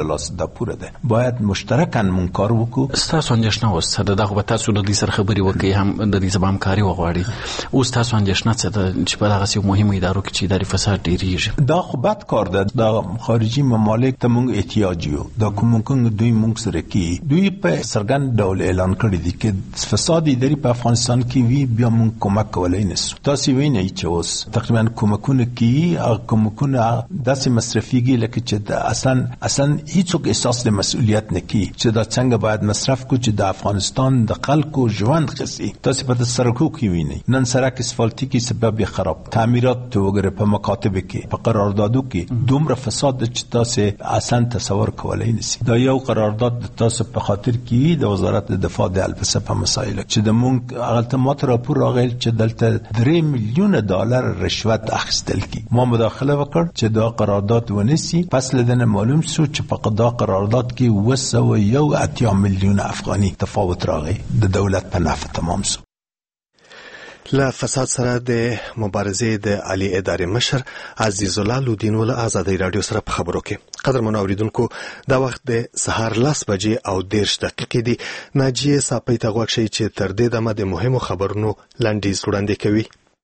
لاس د پوره ده باید مشترکاً مون کار وکړو. تاسو اندېښنه اوس د دغه تاسو د دې سره خبري وکړي هم د دې سبا همکاري وغواړي اوس تاسو اندېښنه څه ده چې په دغه سیمه مهمه ادارو کې چې اداري فساد ډیریږي؟ دا خو بد کار ده. د خارجي ممالک ته مونږ احتیاج یو دا کوم کوم دوی مونږ سره کی دوی په سرګند ډول اعلان کړی دی چې فساد اداري په افغانستان کې وی بیا مونږ کومک کولای نشو. تاسو وینئ چې اوس تقریبا کومکونه کی او کومکونه داسې مصرفيږي لکه چې اصلا اصلا هیڅوک احساس د مسؤلیت نه کی چې دا څنګه باید مصرف کو چې د افغانستان د خلکو ژوند خسي. تاسو په سرکو کې وینئ نن سرک اسفالټي کې سبب خراب تعمیرات وګړه په مکاتب کې په قراردادو کې دومره فساد چې تاسو اصلا تصور کولای نشئ. دا یو قرارداد تاسو په خاطر کې د وزارت دفاع د الفسه په مسایل چې د مونږ هغه ماته راپور راغلی چې دلته درې میلیون ډالر رشوت اخیستل کی. ما مداخله وکړ چې دا قرارداد ونیسي پس لدنه معلوم شو چې په دا قرارداد کې وسو یو اتیا میلیون افغاني تفاوت راغی د دولت په نفع تمام شو. له فساد سره د مبارزې د عالی ادارې مشر عزیز الله لودین ول آزادۍ رادیو سره په خبرو کې قدرمن اوریدونکو دا وخت د سهار لاس بجې او دیرش دقیقې دی. ناجیه صاحب ته غوښ شي چې تر دې دمه د مهمو خبرونو لنډیز وړاندې کوي.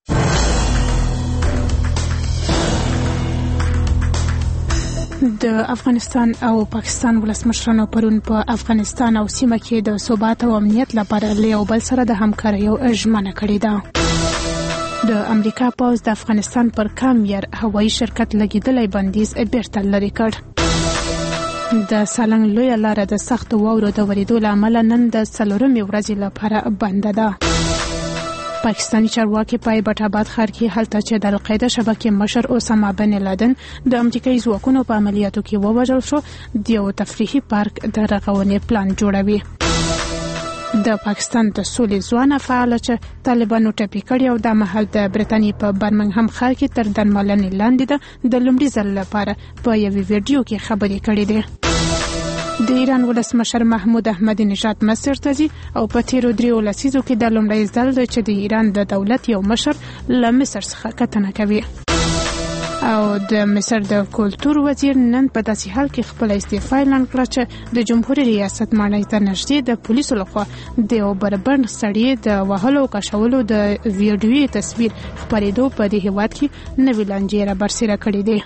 د افغانستان او پاکستان ولسمشرانو پرون په افغانستان او سیمه کې د ثبات او امنیت لپاره له یو بل سره د همکارۍ ژمنه کړې ده. د امریکا پوز د افغانستان پر کامیر هوایي شرکت لګیدلې بندیز بیرته لري کړ. د سالنګ لوی لاره د سخت واورو د ورېدو لامل نن د څلورمې ورځې لپاره بنده ده. پاکستانی چارواکي په ایبټ آباد ښار کې هلته چې د القاعده شبکې مشر اسامه بن لادن د امریکایي ځواکونو په عملیاتو کې ووژل شو د یو تفریحي پارک د رغونې پلان جوړوي. د پاکستان د سولې ځوانه فعال چې طالبانو ټپي کړی او د مهال د برتانیې په برمنګهم ښار کې تر درملنې لاندې ده د لومړي ځل لپاره په یوې ویډیو کې خبرې کړې دي. د ایران ولسمشر محمود احمدی نژاد مصر ته ځي او په تیرو دریو لسیزو کې د لومړي ځل دی چې د ایران د دولت یو مشر له مصر څخه کتنه کوي. او د مصر د کلتور وزیر نن په داسې حال کې خپل استعفا اعلان کړه چې د جمهوریت ریاست ماڼۍ ته نږدې د پولیسو لخوا د یو بربند سړي د وهلو او کشولو د ویډیویي تصویر خپرېدو په دې هیواد کې نوې لانجې را برسېره کړې دي.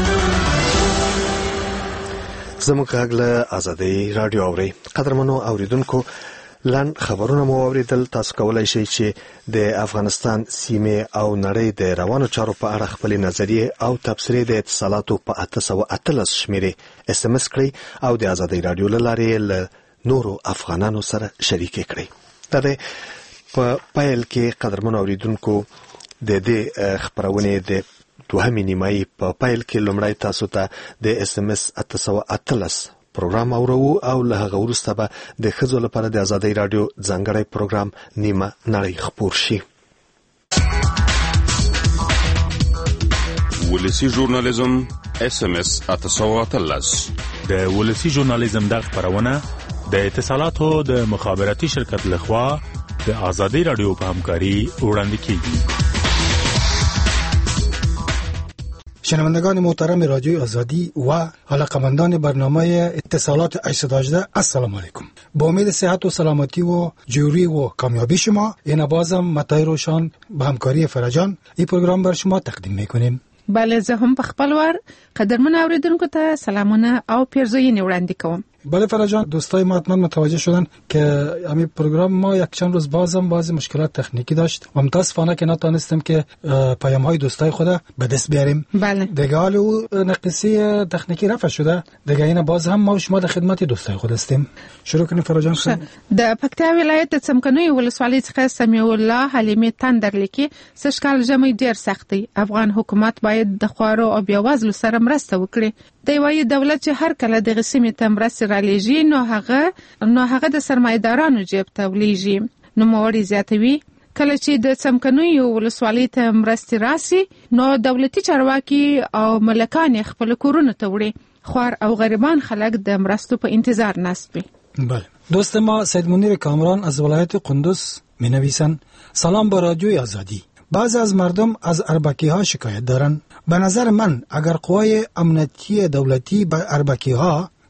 زموږ غږ له آزادۍ رادیو اوري. قدرمنو اوریدونکو لاند خبرونه مو اوریدل. تاسو کولای شئ چې د افغانستان سیمه او نړۍ د روانو چارو په اړه خپل نظریه او تبصرې د اتصالاتو په اته سوه اتلس شمیرې اس ام اس کړئ او د آزادۍ رادیو لاره له نورو افغانانو سره شریک کړئ. دا د په پایل کې قدرمنو اوریدونکو د دې خبرونه د دوهمې نیمایي په پایل کې لومړی تاسو ته د اس ام اس اته سوه اتلس پروګرام اورو او له هغه وروسته به د ښځو لپاره د آزادۍ رادیو ځانګړی پروګرام نیمه نړۍ خپور شي. ولسی ژورنالیزم اس ام اس اته سوه اتلس د ولسی ژورنالیزم د خبرونه د اتصالاتو د مخابراتي شرکت لخوا د آزادۍ رادیو په همکاري وړاندې کیږي. شنوندگان محترم رادیو آزادی و علاقمندان برنامه اتصالات هشتصد و هجده السلام علیکم. با امید صحت و سلامتی و جوری و کامیابی شما این بازم متای روشان به همکاری فرجان این پروگرام بر شما تقدیم میکنیم. بله زه هم په خپل ور قدرمن اوریدونکو ته سلامونه او پیرزوینې وړاندې کوم. بله فرجان دوستای ما حتما متوجه شدن که همین پروگرام ما یک چند روز بازم بعضی مشکلات تکنیکی داشت و متاسفانه که نتونستیم که پیام های دوستای خود به دست بیاریم. بله دیگه حال او نقصی تکنیکی رفع شده. دیگه این باز هم ما و شما در خدمت دوستای خود هستیم. شروع کنیم فرجان. د پکتیا ولایت د څمکنیو ولسوالۍ څخه سمیع الله حلیمې تندر لیکي سشکال ژمی ډیر سخت دی. افغان حکومت باید د خوارو او بیوازلو سره مرسته وکړي. دی وايي دولت چې هر کله د غسیمې تمرس را لېږي نو هغه نو هغه د سرمایدارانو جیب ته ولېږي. نو موري زیاتوي کله چې د څمکنیو ولسوالۍ ته مرستې راسي نو دولتي چارواکي او ملکان خپل کورونه ته وړي. خوار او غریبان خلک د مرستو په انتظار ناست وي. بله دوست ما سید منیر کامران از ولایت قندوز می نویسند سلام با رادیوی آزادی. بعضی از مردم از اربکی ها شکایت دارند. به نظر من اگر قوای امنیتی دولتی به اربکی ها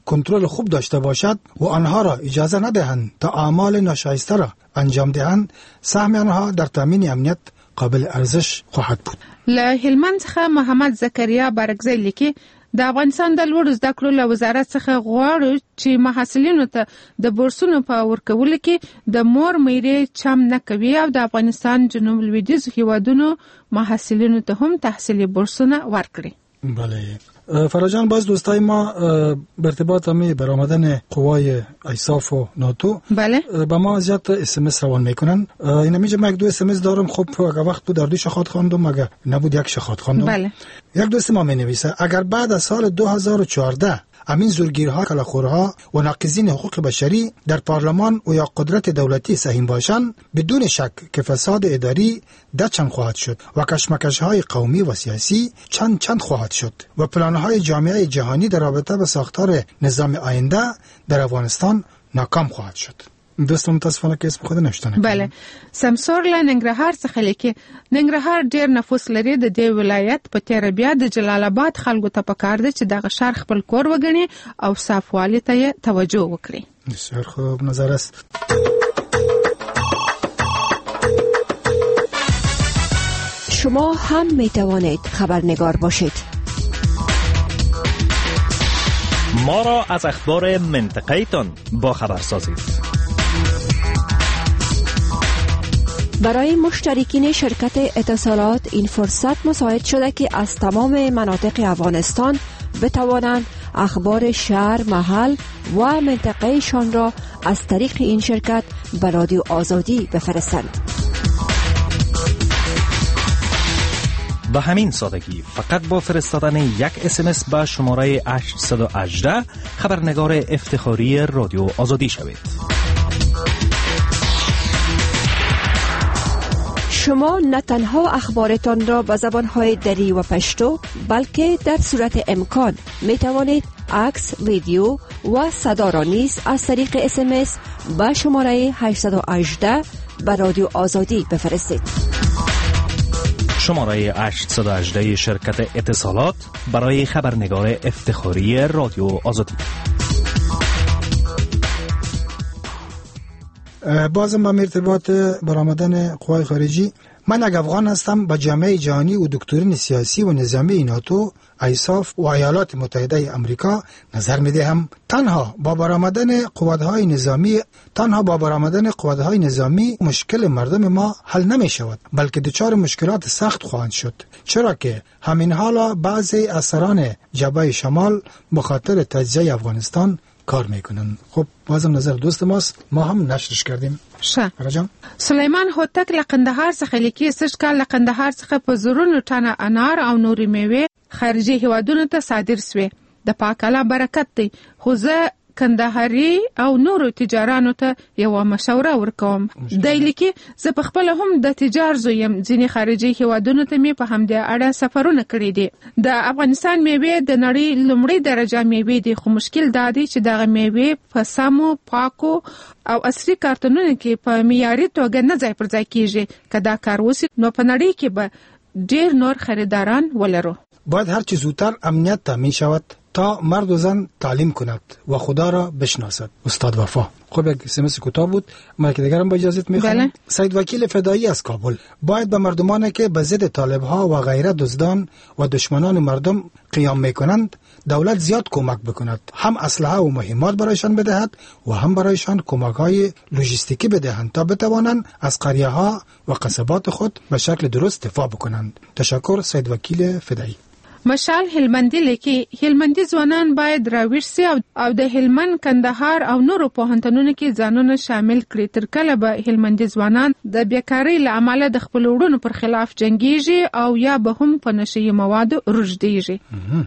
کنترل خوب داشته باشد و آنها را اجازه ندهند تا اعمال ناشایسته را انجام دهند، سهم آنها در تامین امنیت قابل ارزش خواهد بود. له هلمند څخه محمد زکریا بارکزی لیکي د افغانستان د لوړو زده کړو له وزارت څخه غواړو چې محصلینو ته د بورسونو په ورکولو کې د مور میرې چم نه کوي او د افغانستان جنوب لویدیځ هیوادونو محصلینو ته هم تحصیلي بورسونه ورکړي. بله فراجان، باز دوستای ما به ارتباط می برآمدن قوای ایساف و ناتو بله با ما زیاد اس ام اس روان میکنن. اینا میگه من یک دو اس ام اس دارم. خب اگه وقت بود در دو شخات خواندم، مگه نبود یک شخات خواندم. بله یک دوست ما می نویسه اگر بعد از سال دو هزار و چهارده امین زورگیرها، کلاخورها و ناقضین حقوق بشری در پارلمان و یا قدرت دولتی سهیم باشند، بدون شک که فساد اداری ده چند خواهد شد و کشمکش‌های قومی و سیاسی چند چند خواهد شد و پلان‌های جامعه جهانی در رابطه با ساختار نظام آینده در افغانستان ناکام خواهد شد. دوستم متاسفانه که اسم خود نشته. بله سمسور له ننګرهار څخه لیکي ننګرهار ډیر نفوس لري. د دې ولایت په تیر بیا د جلال آباد خلکو ته پکار دي چې دغه شهر خپل کور وګڼي او صافوالي ته توجه وکړي. بسیار خوب نظر است. شما هم می توانید خبرنگار باشید. ما را از اخبار منطقه تان با خبر سازید. برای مشترکین شرکت اتصالات این فرصت مساعد شده که از تمام مناطق افغانستان بتوانند اخبار شهر، محل و منطقه شان را از طریق این شرکت به رادیو آزادی بفرستند. به همین سادگی فقط با فرستادن یک اس ام اس به شماره هشت یک هشت خبرنگار افتخاری رادیو آزادی شوید. شما نه تنها اخبارتان را به زبانهای دری و پشتو، بلکه در صورت امکان می توانید عکس، ویدیو و صدا را نیز از طریق اس ام اس به شماره هشت یک هشت به رادیو آزادی بفرستید. شماره هشت یک هشت شرکت اتصالات برای خبرنگار افتخاری رادیو آزادی. بازم با ارتباط برآمدن قوای خارجی، من یک افغان هستم. با جامعه جهانی و دکترین سیاسی و نظامی ناتو، ایساف و ایالات متحده آمریکا نظر می‌دهم تنها با برآمدن قوت‌های نظامی تنها با برآمدن قوت‌های نظامی مشکل مردم ما حل نمی‌شود، بلکه دچار مشکلات سخت خواهند شد، چرا که همین حالا بعضی اسران جبهه شمال به خاطر تجزیه افغانستان کار میکنن. خب بازم نظر دوست ماست، ما هم نشرش کردیم. شه راجم سلیمان هوتک له قندهار څخه لیکي سږ کال له قندهار څخه په زرونو ټنه انار او نوري میوې خارجي هیوادونو ته صادر شوې. د پاک الله برکت دی، خو زه کندهاري او نورو تجارانو ته یو مشوره ورکوم. د لیکي زه په خپل هم د تجار زویم، ځینې خارجي هیوادونو ته می په همدې اړه سفرونه کړی دي. د افغانستان میوې د نړۍ لومړی درجه میوې دي، خو مشکل دا دی چې دغه میوې په سمو، پاکو او اصلي کارتونونو کې په معیاري توګه نه ځای پر ځای کیږي. که دا کار وشي نو په نړۍ کې به ډیر نور خریداران ولرو. باید هر چه زودتر امنیت تامین شود تا مرد و زن تعلیم کند و خدا را بشناسد. استاد وفا. خب یک اسمس کوتاه بود، ما که دیگرم با اجازت میخوام. سید وکیل فدایی از کابل باید به مردمانی که به ضد طالبها و غیره دزدان و دشمنان مردم قیام میکنند دولت زیاد کمک بکند، هم اسلحه و مهمات برایشان بدهد و هم برایشان کمک های لوجستیکی بدهند تا بتوانند از قریه ها و قصبات خود به شکل درست دفاع بکنند. تشکر. سید وکیل فدایی. مشال هلمندي لیکي هلمندي ځوانان باید راویښ سي او د هلمند، کندهار او نورو پوهنتونونو کې ځانونه شامل کړي. تر کله به هلمندي ځوانان د بیکارۍ له امله د خپل وروڼو پر خلاف جنگیږي او یا به هم په نشه‌ي موادو روږديږي.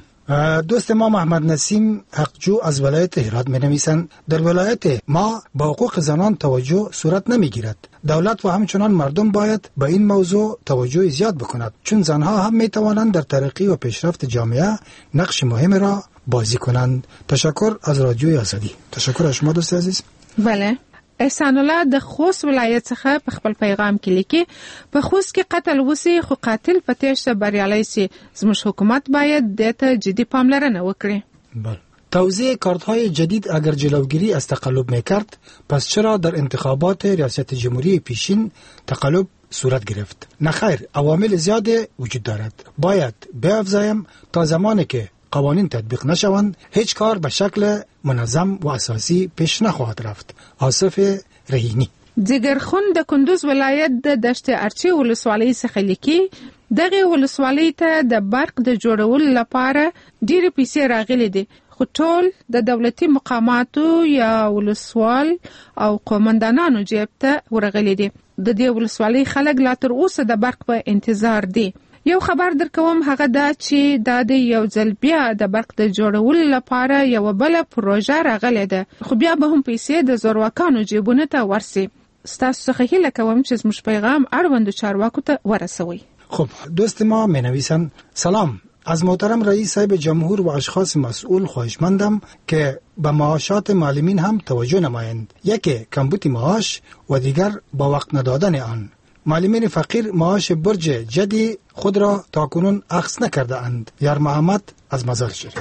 دوست ما محمد نسیم حقجو از ولایت هرات می نویسند در ولایت ما با حقوق زنان توجه صورت نمی گیرد. دولت و همچنان مردم باید به این موضوع توجه زیاد بکند، چون زنها هم می توانند در ترقی و پیشرفت جامعه نقش مهم را بازی کنند. تشکر از رادیوی آزادی. تشکر از شما دوست عزیز. بله. احسان الله د خوست ولایت څخه په خپل پیغام کې لیکي په خوست کې قتل وسی خو قاتل په تېښته بریالی سي، زموږ حکومت باید دې ته جدي پاملرنه وکړي. بله توزیع کارت‌های جدید اگر جلوگیری از تقلب می‌کرد، پس چرا در انتخابات ریاست جمهوری پیشین تقلب صورت گرفت؟ نخیر، عوامل زیاد وجود دارد. باید بیافزایم تا زمانی که قوانین تطبیق نشوند، هیچ کار به شکل منظم و اساسی پیش نخواهد رفت. آصف رحیمی. جگرخون د کندوز ولایت د دشت ارچی ولسوالۍ څخه لیکي، دغه ولسوالۍ ته د برق د جوړولو لپاره ډېرې پیسې راغلي دي، خو ټول د دولتي مقاماتو یا ولسوال او قومندانانو جیب ته ورغلي دي. د دې ولسوالۍ خلک لا تر اوسه د برق په انتظار دي. یو خبر درکوم، هغه دا چې دا د یو ځل بیا د برق د جوړولو لپاره یو بل پروژه راغلی ده، خو بیا به هم پیسې د زورواکانو جیبونو ته ورسي. ستاسو څخه هیله کوم چې زموږ پیغام اړوندو چارواکو ته ورسوي. خب دوست ما می نویسن: سلام، از محترم رئیس صاحب جمهور و اشخاص مسئول خواهشمندم که به معاشات معلمین هم توجه نمایند. یکی کمبود معاش و دیگر با وقت ندادن آن. معلمین فقیر معاش برج جدی خود را تاکنون اخذ نکرده اند. یار محمد از مزار شریف.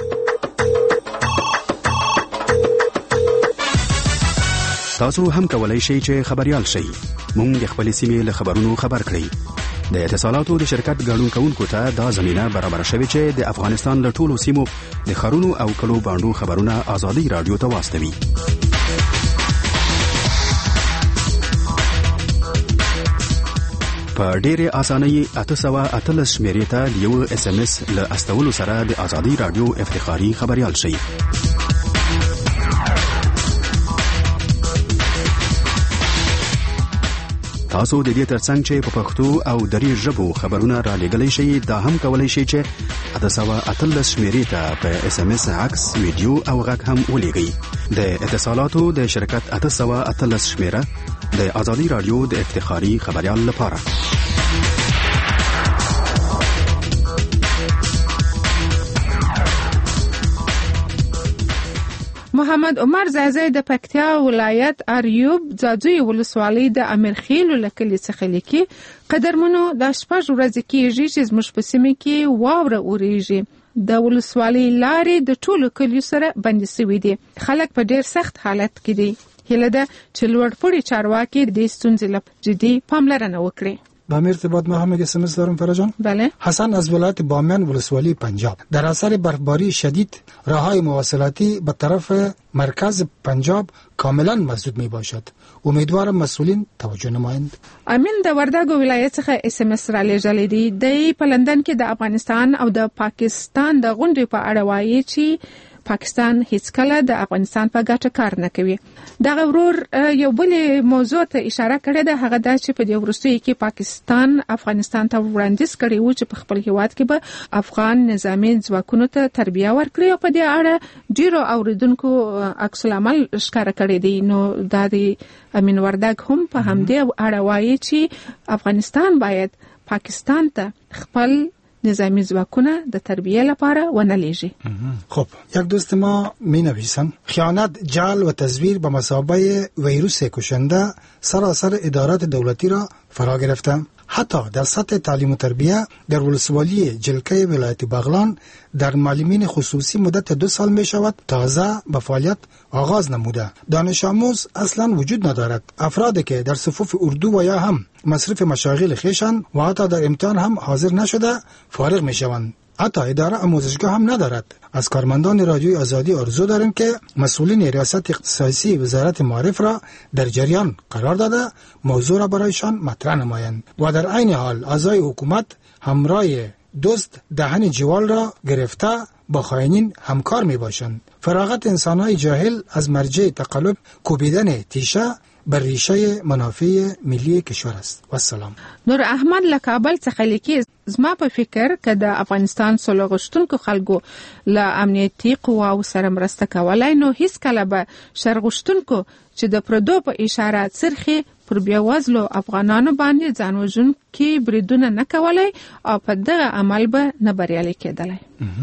تاسو هم کولای شئ چې خبريال شئ. مونږ د خپل سیمې له خبرونو خبر کړئ. د اتصالاتو د شرکت ګډون کوونکو ته دا زمينه برابر شوه چې د افغانستان له ټولو سیمو د خارونو او کلو باندې خبرونه آزادي رادیو ته واستوي. په ډېرې اسانۍ اته سوه اتلس شمیرې ته یو اس ام اس له استولو سره د آزادي رادیو افتخاري خبريال شئ. تاسو د دې ترڅنګ چې په پښتو او دري ژبو خبرونه را لېږلی شئ، دا هم کولی شئ چې اته سوه اتلس شمیرې ته په اس ام اس عکس، ویډیو او غږ هم ولیږئ. د اتصالاتو د شرکت اته سوه اتلس شمیره د آزادي رادیو د افتخاري خبريال لپاره. محمد عمر زازی د پکتیا ولایت اریوب ځاځي ولسوالۍ د امرخیل لکلي څخه لیکي: قدرمنو، د شپږ ورځې کېږي چې زموږ په سیمه کې واوره اورېږي. د ولسوالۍ لارې د ټولو کلیو سره بندي شوي دي. خلک په ډېر سخت حالت کې دي. هیله ده چې لوړپوړي چارواکي د ستونزې لپاره جدي پاملرنه وکړي. با همین ارتباط ما هم اس ام اس دارم فراجان. بله. حسن از ولایت بامیان ولسوالی پنجاب: در اثر برفباری شدید راههای مواصلاتی به طرف مرکز پنجاب کاملا مسدود می باشد. امیدوارم مسئولین توجه نمایند. امین د وردګو ولایت څخه اس ام اس را لېږلی دی. د په لندن کې د افغانستان او د پاکستان د غونډې په اړه وایي چې پاکستان هیڅ کله د افغانستان په ګټه کار نه کوي. دغه ورور یو بل موضوع ته اشاره کړې ده، هغه دا چې په دې وروستیو کې پاکستان افغانستان ته وړاندیز کړی و چې په خپل هیواد کې به افغان نظامي ځواکونو ته تربیه ورکړي، او په دې اړه ډیرو اوریدونکو عکس العمل ښکاره کړی دی. نو دا د امین وردګ هم په همدې اړه وایي چې افغانستان باید پاکستان ته خپل نظامی ځواکونه د تربیه لپاره ونه لیږي. خب یک دوست ما می نویسن: خیانت، جعل و تزویر به مثابه ویروس کشنده سراسر ادارات دولتی را فرا گرفته. حتی در سطح تعلیم و تربیه در ولسوالی جلکه ولایت بغلان در معلمین خصوصی مدت دو سال می شود تازه به فعالیت آغاز نموده. دانش آموز اصلا وجود ندارد. افرادی که در صفوف اردو و یا هم مصرف مشاغل خیشند و حتی در امتحان هم حاضر نشده فارغ می شوند. حتی اداره آموزشگاه هم ندارد. از کارمندان رادیوی آزادی آرزو داریم که مسئولین ریاست اختصاصی وزارت معارف را در جریان قرار داده موضوع را برایشان مطرح نمایند و در عین حال اعضای حکومت همراه دوست دهن جوال را گرفته با خائنین همکار می باشند. فراغت انسانهای جاهل از مرجع تقلب کوبیدن تیشه بر ریشه منافع ملی کشور است. و السلام. نور احمد له کابل څخه لیکي: زما په فکر که د افغانستان سوله غوښتونکو خلکو له امنیتي قواو سره مرسته کولای، نو هیڅ کله به شر غوښتونکو چې د پردو په اشاره څرخي پر بیوزلو افغانانو باندې ځان وژونکي بریدونه نه کولای او په دغه عمل به نه بریالي کېدلی.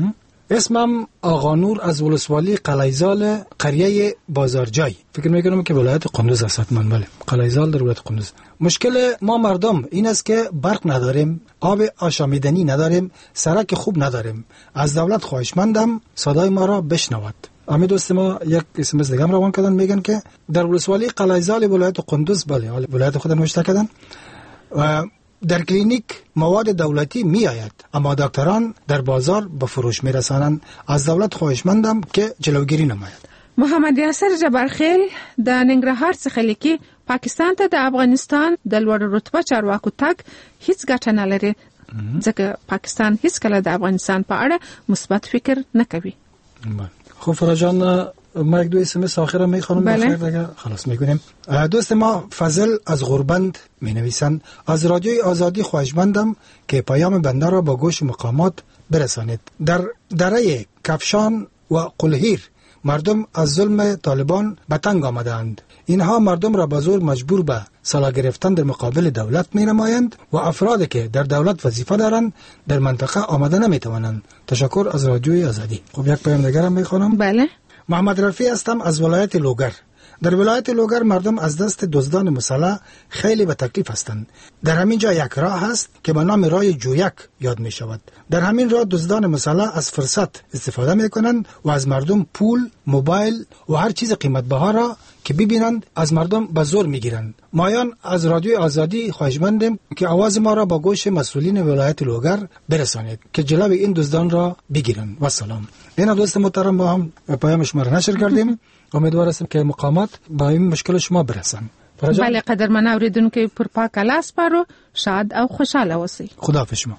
اسمم آقا نور از ولسوالی قلیزال قریه بازارجای. فکر میکنم که ولایت قندوز است. حتما بله، قلیزال در ولایت قندوز. مشکل ما مردم این است که برق نداریم، آب آشامیدنی نداریم، سرک خوب نداریم. از دولت خواهشمندم صدای ما را بشنود. همه دوست ما یک اس ام اس دیگه هم روان کردن، میگن که در ولسوالی قلعه‌زال ولایت قندوز، بله ولایت خود نوشته کردن، و در کلینیک مواد دولتی می آید اما دکتران در بازار به فروش می رسانند. از دولت خواهشمندم که جلوگیری نماید. محمد یاسر جبارخیل د ننګرهار څخه لیکي پاکستان ته د افغانستان د لوړ رتبه چارواکو تګ هیڅ ګټه نه لري، ځکه پاکستان هیڅ کله د افغانستان په اړه مثبت فکر نه کوي. خب فراجان ما یک دو اس ام اس آخر می خانم بخیر دیگه خلاص میکنیم. دوست ما فضل از غربند می نویسند از رادیوی آزادی خواهشمندم که پیام بنده را با گوش مقامات برسانید. در دره کفشان و قلهیر مردم از ظلم طالبان به تنگ آمدند. اینها مردم را به زور مجبور به سلاح گرفتن در مقابل دولت می نمایند و افرادی که در دولت وظیفه دارند در منطقه آمده نمی توانند. تشکر از رادیوی آزادی. خب یک پیام دیگر هم می خوانم. بله. محمد رفیع هستم از ولایت لوگر. در ولایت لوگر مردم از دست دزدان مسلح خیلی به تکلیف هستند. در همین جا یک راه هست که به نام راه جویک یاد می شود. در همین راه دزدان مسلح از فرصت استفاده می کنند و از مردم پول، موبایل و هر چیز قیمت بها را که ببینند از مردم به زور می گیرند. مایان از رادیوی آزادی خواهشمندیم که آواز ما را با گوش مسئولین ولایت لوگر برسانید که جلوی این دزدان را بگیرند. و سلام. این دوست محترم با هم پیام شما را نشر کردیم. امیدوار هستم که مقامات با این مشکل شما برسن. بله قدرمن اوریدونکو پر پاک لاس پارو شاد او خوشاله اوسئ. خداحافظ شما.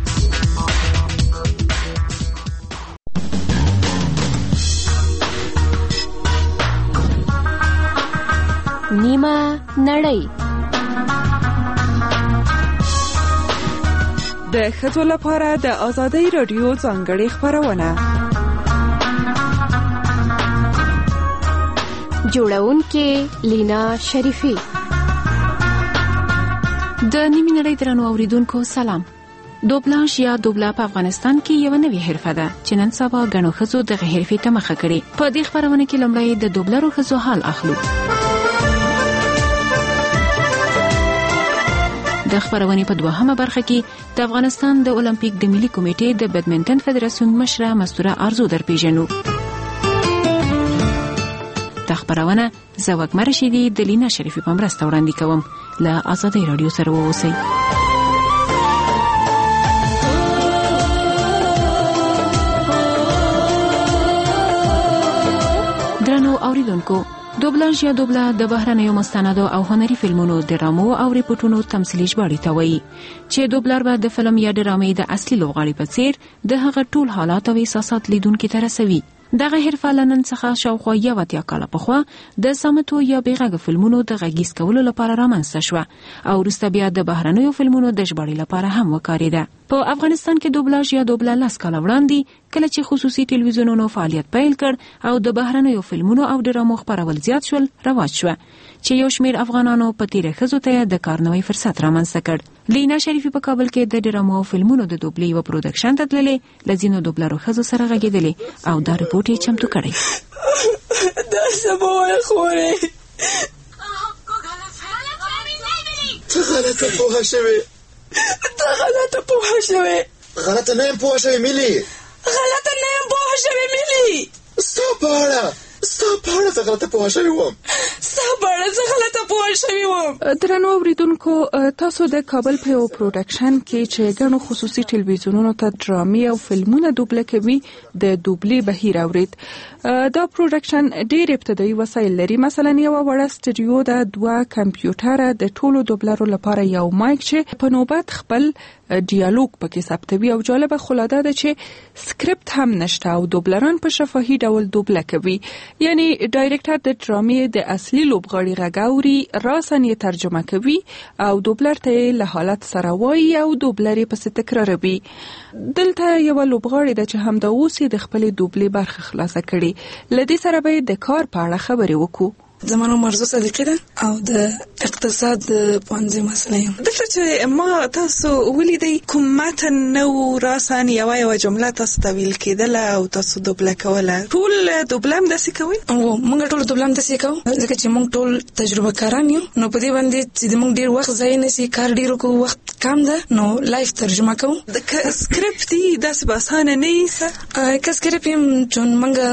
نیمه نړۍ د ښځو لپاره د آزادۍ رادیو ځانګړې خپرونه. جوړونکې لینا شریفی. د نیمې نړۍ درنو اوریدونکو سلام. دوبلاژ یا دوبلا په افغانستان کې یو نوې حرفه ده چې نن سبا غنو ښځو دغه حرفې ته مخه کړې. په دې خبرونه کې لومړی د دوبلرو ښځو حال اخلو. د خبرونه په دوهمه برخه کې د افغانستان د اولمپیک د ملي کمیټې د بدمنټن فدراسیون مشره مستوره ارزو درپیژنو. د خبرونه زوګ مرشدي د لینا شریفی په مرسته وړاندې کوم. له آزادۍ رادیو سره اوسئ. درنو اوریدونکو، دوبلاژ یا دوبلا د بهرنیو مستندو او هنري فلمونو، ډرامو او ریپورتونو تمثیلي ژباړې ته وایي چې دوبلر به د فلم یا ډرامې د اصلي لوبغاړي په څیر د هغه ټول حالات او احساسات لیدونکو ته رسوي. دغه حرفه لنن څخه شاوخوا یو اتیا کاله پخوا د سمتو یا بیغږ فلمونو د غږیز کولو لپاره رامنځته شوه او وروسته بیا د بهرنیو فلمونو د ژباړې لپاره هم وکارېده. په افغانستان کې دوبلاژ یا دوبلا لاس کاله وړاندې کله چې خصوصي ټلویزیونونو فعالیت پیل کړ او د بهرنیو فلمونو او ډرامو خپرول زیات شول، رواج شوه چې یو شمېر افغانانو په تیره ښځو ته د کار نوی فرصت رامنځته کړ. لینا شریفی په کابل کې د ډرامو او فلمونو د دوبلې یو پروډکشن ته تللې، له ځینو دوبلرو ښځو سره غږېدلې او دا رپورټ یې چمتو کړی. دا څه به وایې خورې؟ ته غلطه پوهه شوې. ته غلطه پوهه شوې. غلطه نه یم پوهه شوې ملي. غلطه نه یم پوهه شوې ملي. ستا په اړه ستا په اړه زه غلطه پوهه شوې وم. ستا په اړه زه غلطه پوهه شوې وم. درنو اوریدونکو، تاسو د کابل په یو پروډکشن کې چې ګڼو خصوصي ټلویزیونونو ته ډرامې او فلمونه دوبله کوي د دوبلې بهیر اورید. دا پروډکشن ډېر ابتدایي وسایل لري، مثلا یو وړه سټوډیو ده، دوه کمپیوټره، د ټولو دوبلرو لپاره یو مایک چې په نوبت خپل ډیالوګ پکې ثبتوي او جالبه خلاده ده چې سکرپټ هم نشته او دوبلران په شفاهي ډول دوبله کوي. یعنی ډایرکټر د ډرامې د اصلي لوبغاړي غږاوري، راسن یې ترجمه کوي او دوبلر ته له حالت سره وایي او دوبلر یې پسې تکراروي. دلته یو لوبغاړي ده چې همدا اوس د خپلې دوبلې برخه خلاصه کړي. له دې سره به د کار په اړه خبرې وکړو. زمانو مرزو صدیقی ده او د اقتصاد پوهنځي مسله یم. دلته چې ما تاسو ولیدئ کوم متن نو راسن یوه یوه جمله تاسو ته ویل کېدله او تاسو دوبله کوله، ټول دوبله هم داسې کوئ؟ او موږ ټول دوبله هم داسې کوو ځکه چې موږ ټول تجربه کاران یو، نو په دې باندې چې موږ ډېر وخت ضایع نه شي، کار ډېر وکړو، وخت کم ده، نو لایف ترجمه کوو. د سکرپټ دي داسې به اسانه نه وي څه؟ که سکرپټ یم چون موږ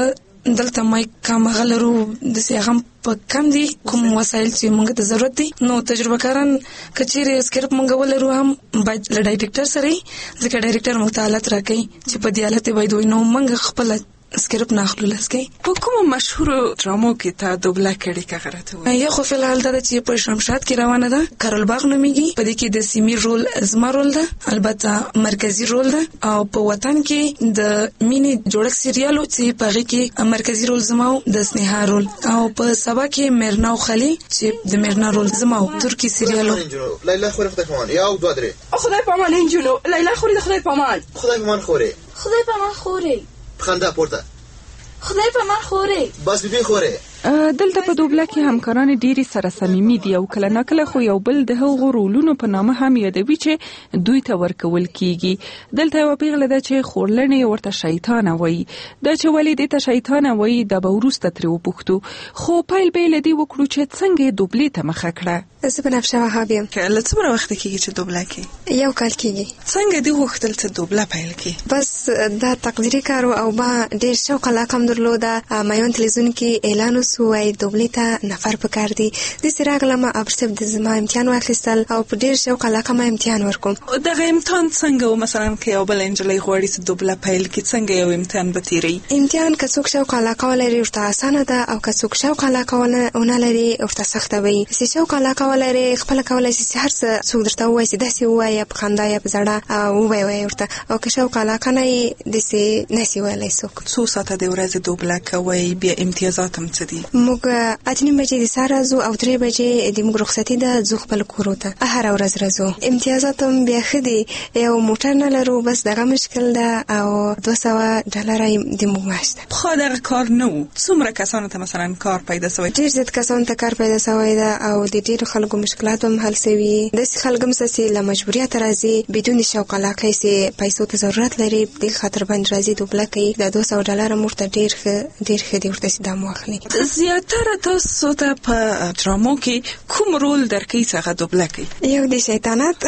دلته مایک کم غلرو د سیغم په کم دي کوم وسایل چې موږ ته ضرورت دي نو تجربه کاران کچېره سکرپ موږ ولرو هم باید له ډایریکټر سره ځکه ډایریکټر موږ ته حالت راکړي چې په دې حالت باید وي نو موږ خپل سکرپ ناخلو لسکي. په کوم مشهور ډرامو کې تا دوبله کړي کغرته وي؟ یا خو فلحال دا چې په شمشاد کې روانه ده کارول باغ نوميږي په دې کې د سیمي رول زما رول ده البته مرکزی رول ده او په وطن کې د مینی جوړک سریالو چې په هغه کې مرکزی رول زما د سنیها رول او په سبا کې مرنا او خلی چې د مرنا رول زما ترکی سریالو. لیلا خوري خدای پامان یا او دوادره خدای پامان انجلو لیلا خوري خدای پامان خدای پامان خوري خدای پامان خوري خنده پورته خدای پامان خوري بس ببین خوري. دلته په دوبله کې همکاران ډيري سره صمیمي دي او کله ناکله خو یو بل د هغو رولونو په نامه هم یادوي چې دوی ته ورکول کیږي. دلته یو پیغله ده چې خورلنې ورته شیطان وایي دا چې ولې دې ته شیطان وایي دا به وروسته ترې وپوښتو خو پیل به له دې وکړو چې څنګه دوبلې ته مخه کړه. زه بنفشه وهاب یم. کله څومره وخت کېږي چې دوبله کې؟ یو کال کېږي. څنګه دې وختل چې دوبله پیل کړي؟ بس دا تقدیری کارو او ما ډیر شوق علاقه درلوده. مایون تلویزیون کې اعلان وسوای دوبلې ته نفر پکار دي د سراغلم ابرسب د زما امتحان واخیستل او په ډیر شوق علاقه ما امتحان ورکوم. دغه امتحان څنګه و مثلا کې یو بل انجلۍ غوړي چې دوبله پیل کې څنګه یو امتحان به تیری؟ امتحان که څوک شوق علاقه ولري ورته اسانه ده او که څوک شوق علاقه ونه لري ورته سخته وي. چې شوق علاقه ولري خپل کولای شي هر څه څوک درته وایي چې داسې وایي په خندا یا په زړه او وایي ورته او که شوق علاقه نه داسې نسی وایي څوک. څو ساعته د ورځې دوبله کوي بیا امتیازات هم څه دي؟ موږ اته بجې د ساره زو او درې بجې د موږ رخصتي ده زو خپل کور ته هر ورځ راځو. امتیازات هم بیا خدي یو موټر نه لرو بس دغه مشکل ده او دوه سوه ډالر د موږ معاش ده. خو دغه کار نه و څومره کسانو ته مثلا کار پیدا شوی؟ ډېر زیات کسانو ته کار پیدا شوی ده او د ډېرو خلکو مشکلات هم حل شوي. داسې خلک هم چې له مجبوریت راځي بدون شوق علاقه چې پیسو ته ضرورت لري د خاطر باندې راځي دوبله کوي د دوه سوه ډالر مرته ډېر ډېر ښه دی ورته دام واخلي. زیاتره تاسو ته په ډرامو کې کوم رول درکې څنګه دوبله کوي؟ یو د شیطانت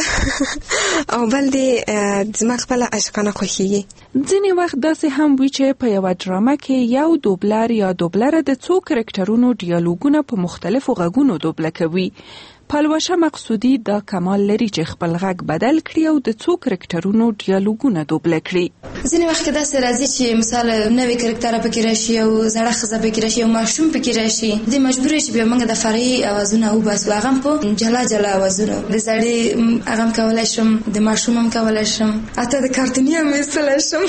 او بل د زما خپل عشقانه خوښیږي. ځینې وخت داسې هم وي چې په یو ډرامه کې یو دوبلر یا دوبلره د څو کرکټرونو ډیالوګونه په مختلفو غږونو دوبله کوي. پلوشه مقصودی دا کمال لري چې خپل غږ بدل کړي او د څو کرکټرونو ډیالوګونه دوبله کړي. ځینې وخت کې داسې راځي چې مثال نوې کرکټر پکې راشي او زړه ښځه پکې راشي او ماشوم پکې راشي د مجبور شي بیا موږ د فرعي اوازونه وباسو هغه په جلا جلا اوازونه د زړې هغه کولای شم د ماشوم هم کولای شم اته د کارتوني هم وسلای شم.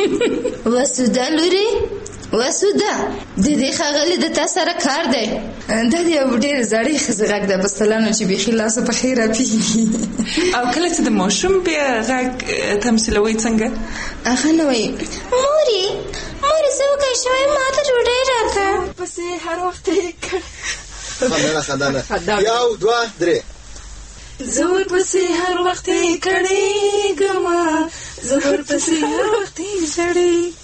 وسوده لوري وسوده د دې خغلې د تاسو سره کار دی دا دی یو ډېر زړې ښځه غږ ده بسلانو چې بيخي لاس په خیره پیږي. او کله چې د ماشوم بیا غږ تمثیلوي څنګه هغه نه وایي موري موري څه وکړی شوی ما ته ډوډۍ راکړه پسې هر وخت یې خندانه خندانه یو دوه درې زور پسې هر وخت یې کړی ګما زور پسې هر وخت یې سړی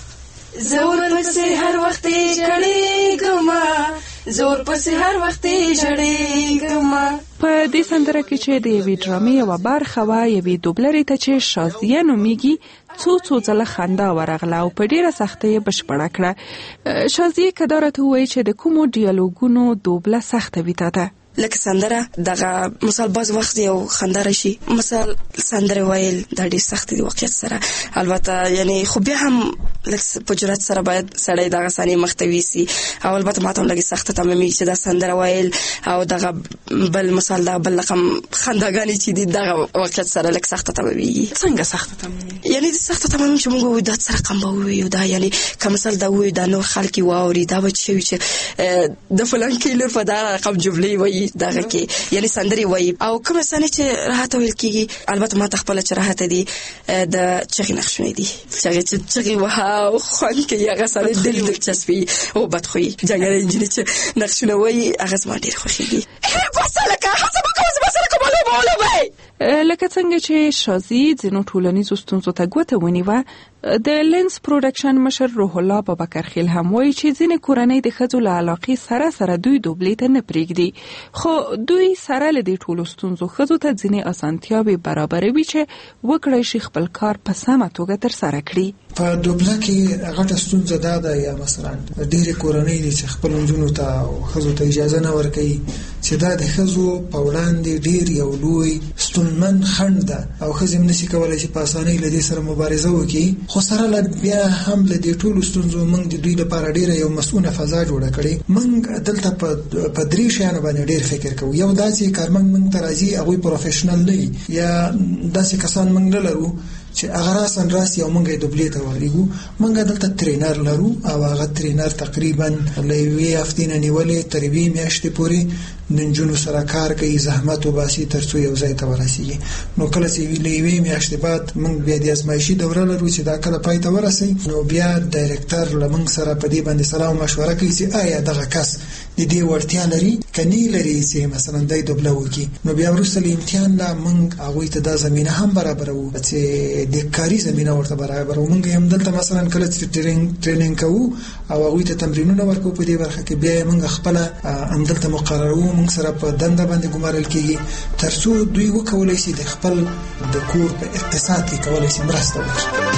زور پسې هر وخت یې جړې ګما زور پسې هر وخت یې جړې ګما. په دې سندره کې چې د یوې ډرامې یوه برخه وه یوې دوبلرې ته چې شازیه نومیږي څو څو ځله خندا ورغله او په ډېره سختۍ یې بشپړه کړه. شازیه که دا راته ووایي چې د کومو ډیالوګونو دوبله سخته وي تا ته؟ لکه سندره دغه مثال باز وخت یو خندره شي مثال سندره ویل د ډېر سخت دی واقعیت سره البته یعنی خو بیا هم لکه په جرأت سره باید سړی دغه ثانیه مختوي سي او البته ماته هم لګي سخت تمامي چې دا سندره ویل او دغه بل مثال دا بل رقم خنداګانی چې دی دغه واقعیت سره لکه سخت تمامي. څنګه سخت تمامي؟ یعنی د سخت تمامي چې موږ د سره کم به وي دا یعنی کوم مثال دا وي دا نور خلک واوري دا به چې د فلان کیلر په دا رقم جملې وي دغه کې یعنی سندري وایي او کوم څنګه چې راحت ویل کیږي البته ما تخپل چې راحت دي د چغې نقشونه دي چې چغې واه خوان کې هغه سره دل دلچسپي او بدخويي څنګه انجینر چې نقشونه وایي هغه زما ډېر خوښيږي. هڅه لکه هڅه به کوم چې سره کومه لوبه ولوبئ. لکه څنګه چې شازي ځینو ټولنیزو ستونزو ته ګوته ونیوه، د لینس پروډکشن مشر روح الله بابکرخیل هم وایي چې ځینې کورنۍ د ښځو له علاقې سره سره دوی دوبلې ته نه پرېږدي، خو دوی سره له دې ټولو ستونزو ښځو ته ځینې اسانتیاوې برابروي چې وکړی شي خپل کار په سمه توګه ترسره کړي. په دوبله کې غټه ستونزه دا ده یا مثلا ډېرې کورنۍ دي چې خپل نجونو ته او ښځو ته اجازه نه ورکوي چې دا د ښځو په وړاندې ډېر یو لوی ستونمن خنډ ده او ښځې هم نشي کولی چې په اسانۍ له دې سره مبارزه وکړي. خو سره له بیا هم له دې ټولو ستونزو موږ د دوی لپاره ډېره یو مسؤونه فضا جوړه کړې. موږ دلته په درې شیانو باندې ډېر فکر کوو. یو دا چې کارمند موږ ته راځي هغوی پروفیشنل نه وي یا داسې کسان موږ نه لرو چې هغه راسن راسي او موږ یې دوبلې ته ورلیږو. موږ دلته ترینر لرو او هغه ترینر تقریبا له یوې هفتې نه نیولې تر یوې میاشتې پورې د نجونو سره کار کوي، زحمت وباسي تر څو یو ځای ته ورسیږي. نو کله چې له یوې میاشتې بعد موږ بیا د ازمایشي دوره لرو چې دا کله پای ته ورسي، نو بیا ډایرکټر له موږ سره په دې باندې سلام مشوره کوي چې آیا دغه کس د دې وړتیا لري که نه لري چې مثلا دی دوبله وکړي. نو بیا وروسته له امتحان نه موږ هغوی ته دا زمینه هم برابروو چې د کاري زمینه ورته برابروو. موږ هم دلته مثلا کله چې ټریننګ کوو او هغوی ته تمرینونه ورکوو په دې برخه کې، بیا موږ خپله همدلته مقرروو، موږ سره په دنده باندې ګمارل کېږي تر څو دوی وکولی شي د خپل د کور په اقتصاد کې کولی شي مرسته وکړي.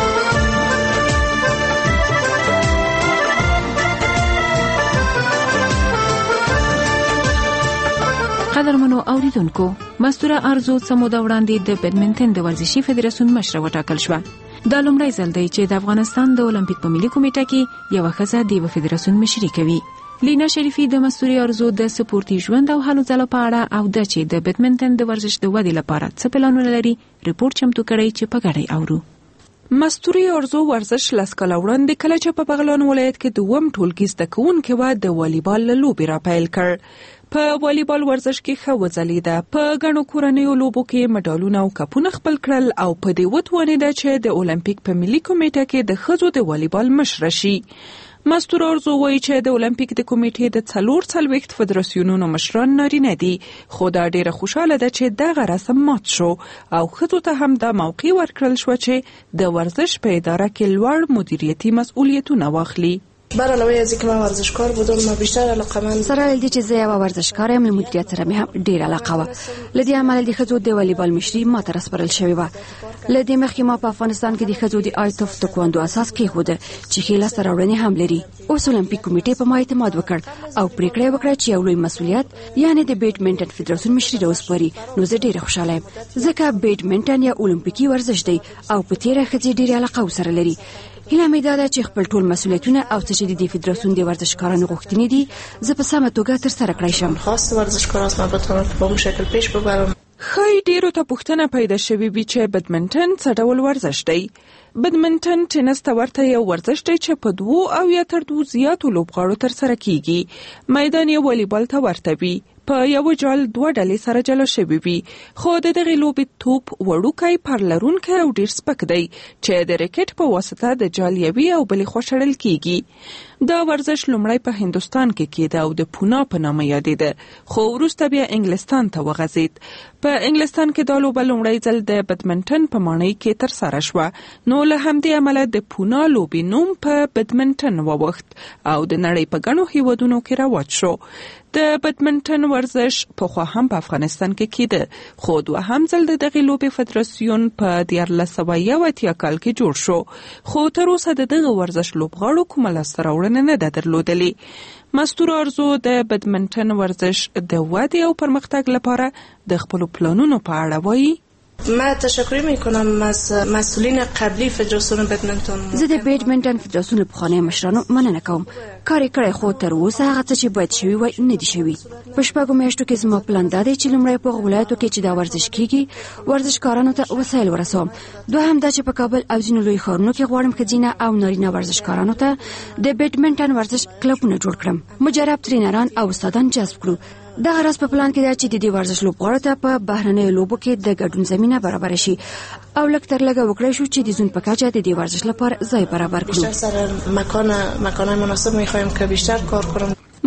قدرمنو اوریدونکو، مستوره ارزو سموده وړاندې د بیډمنټن د ورزشي فدراسیون مشره وټاکل شوه. دا لومړی ځل دی چې د افغانستان د اولمپیک په ملي کمیټه کې یوه ښځه د یوه فدراسیون مشري کوي. لینا شریفي د مستوري ارزو د سپورتي ژوند او هلو ځلو په اړه او د چې د بیډمنټن د ورزش د ودې لپاره څه پلانونه لري ریپورت چمتو کړی چې په ګډه اورو. مستوري ارزو ورزش لس کاله وړاندې کله چې په بغلان ولایت کې دوم ټولګي زده کوونکي و د والیبال له لوبې را پیل کړ. په والیبال ورزش کې ښه وځلیده، په ګڼو کورنیو لوبو کې مډالونه او کپونه خپل کړل او په دې وتوانېده چې د اولمپیک په ملي کمیټه کې د ښځو د والیبال مشره شي. مستور ارزو وایي چې د اولمپیک د کمیټې د څلور څلوېښت فدراسیونونو مشران نارینه دي، خو دا ډیره خوشاله ده چې دغه رسم مات شو او ښځو ته هم دا موقع ورکړل شو چې د ورزش په اداره کې لوړ مدیریتي مسئولیتونه واخلي. برای از اینکه من ورزشکار بودم ما بیشتر علاقه‌مند سره لدی چې زه یو ورزشکار یم، مدیریت سره مې هم ډیر علاقه و. لدی عمل د ښځو د والیبال مشري ما ته رسپارل شوی و. لدی مخکې ما په افغانستان کې د ښځو د آیتوف تکواندو اساس کېښوده چې ښې لاسته راوړنې هم لري. اوس اولمپیک کمیټې په ما اعتماد وکړ او پریکړه وکړه چې یو لوی مسؤلیت یعنی د بیډمنټن فدراسیون مشري راوسپاري. نو زه ډیره خوشاله یم ځکه بیډمنټن یا اولمپیکي ورزش دی او په تیره ښځې ډیره علاقه سره لري. هیله مې ده چې خپل ټول مسؤلیتونه او څه چې د فدراسیون د ورزشکارانو غوښتنې دي زه په سمه توګه ترسره کړی شم. خاص ورزشکاران ما بتونم په اون شکل پیش ببرم. خی ډیرو ته پوښتنه پیدا شوې وي چې بیډمنټن څه ډول ورزش دی. بیډمنټن ټینس ته ورته یو ورزش دی چې په دوو او یا تر دوو زیاتو لوبغاړو ترسره کیږي. میدان یې والیبال ته ورته وي، په یو جال دوه ډلې سره جلا شوي وي، خو د دغې لوبې توپ وړوکی پرلرونکی او ډیر سپک دی چې د ریکټ په واسطه د جال یوې او بلې خوا شړل کیږي. دا ورزش لومړی په هندوستان کې کېده او د پونا په نامه یادېده، خو وروسته بیا انګلستان ته وغځېد. په انګلستان کې دا لوبه لومړی ځل د بیډمنټن په ماڼۍ کې ترسره شوه، نو له همدې امله د پونا لوبې نوم په بیډمنټن واوښت او د نړۍ په ګڼو هیوادونو کې رواج شو. د بیډمنټن ورزش پخوا هم په افغانستان کې کېده، خو دوهم ځل د دغې لوبې فدراسیون په دیارلس سوه یو اتیا کال کې جوړ شو، خو تر اوسه د دغه ورزش لوبغاړو کومه لاسته راوړنه نه ده درلودلې. مستور ارزو د بیډمنټن ورزش د ودې او پرمختګ لپاره د خپلو پلانونو په اړه وایي. ما تشکر میکنم از مسئولین قبلی فدراسیون بیډمنټن. زه د بیډمنټن فدراسیون پخوانی مشرانو مننه کوم. کار یې کړی خو تر اوسه هغه څه چې باید شوي وای نه دي شوي. په شپږو میاشتو کې زما پلان دا دی چې لومړی په هغو ولایتو کې چې دا ورزش کیږي ورزشکارانو ته وسایل ورسوم. دوهم دا چې په کابل او ځینو لوی ښارونو کې غواړم ښځینه او نارینه ورزشکارانو ته د بیډمنټن ورزش کلبونه جوړ کړم، مجرب ترینران او استادان جذب کړو. دغه راز په پلان کې دا چې د دې ورزش لوبغاړو ته په بهرنیو لوبو کې د ګډون زمینه برابر شي او لږ تر لږه وکړای شو چې د زون په کچه د دې ورزش لپاره ځای برابر کړو. بیشتر سر مکان مکان مناسب می‌خوایم که بیشتر کار کنم.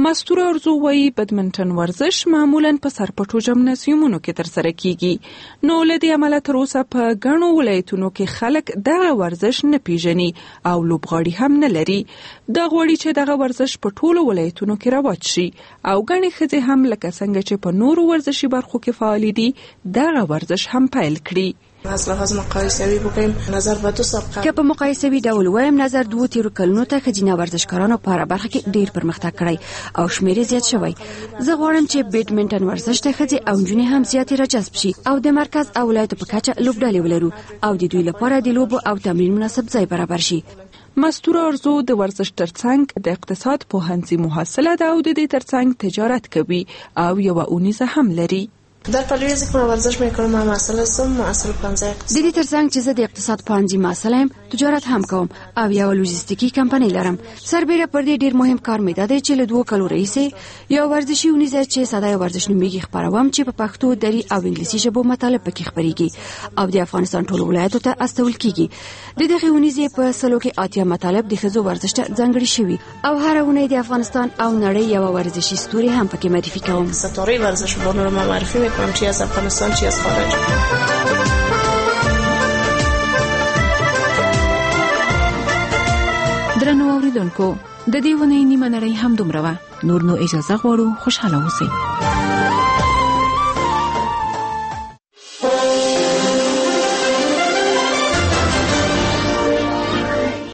مستور ارزو وایي بدمنټن ورزش معمولا په سرپټو جمنازیومونو کې ترسره کیږي، نو له دې امله تر اوسه په ګڼو ولایتونو کې خلک دغه ورزش نه پیژني او لوبغاړي هم نه لري. دا غواړي چې دغه ورزش په ټولو ولایتونو کې رواج شي او ګڼې ښځې هم لکه څنګه چې په نورو ورزشي برخو کې فعالې دي دغه ورزش هم پیل کړي. از لحاظ مقایسوي بگیم نظر به دو سابقه که په مقایسوي ډول وایم نظر دوه تیرو کلونو ته ښځینه ورزشکارانو په هره برخه کې ډیر پرمختګ کړی او شمیر زیات شوی. زه غواړم چې بیډمنټن ورزش ته ښځې او نجونې هم زیاتې راجذب شي او د مرکز او ولایتو په کچه لوبډلې ولرو او د دوی لپاره د لوبو او تمرین مناسب ځای برابر شي. مستور ارزو د ورزش ترڅنګ د اقتصاد پوهنځي محصله ده او د دې ترڅنګ تجارت کوي او یو اونیزه هم لري. در پلویزی که ورزش میکنم من محصل هستم، محصل پانزده اقتصاد. دیدی ترڅنګ چې زه د اقتصاد پوهنځي محصل یم، تجارت هم کوم او یو لوجستیکی کمپنۍ لرم. سربیره پر دې ډیر مهم کار مې دی چې له دوه کلو راهیسې یو ورزشي اونیزه چې ساده ورزش نومیږي خپروم چې په پښتو، دری او انګلیسي ژبو مطالب پکې خپریږي او د افغانستان ټولو ولایتو ته استول کیږي. د دغه اونیزې په سلو کې اتیا مطالب د ښځو ورزش ته ځانګړي شوي او هر اونۍ د افغانستان او نړۍ یو ورزشي ستوري هم پکې معرفي کوم. ستوري ورزش بانو رو معرفی میکنم چی از افغانستان چی از خارج. درنو اوریدونکو د دې ونې نیمه نړۍ هم دومره وه. نور نو اجازه غواړو خوشحاله اوسئ.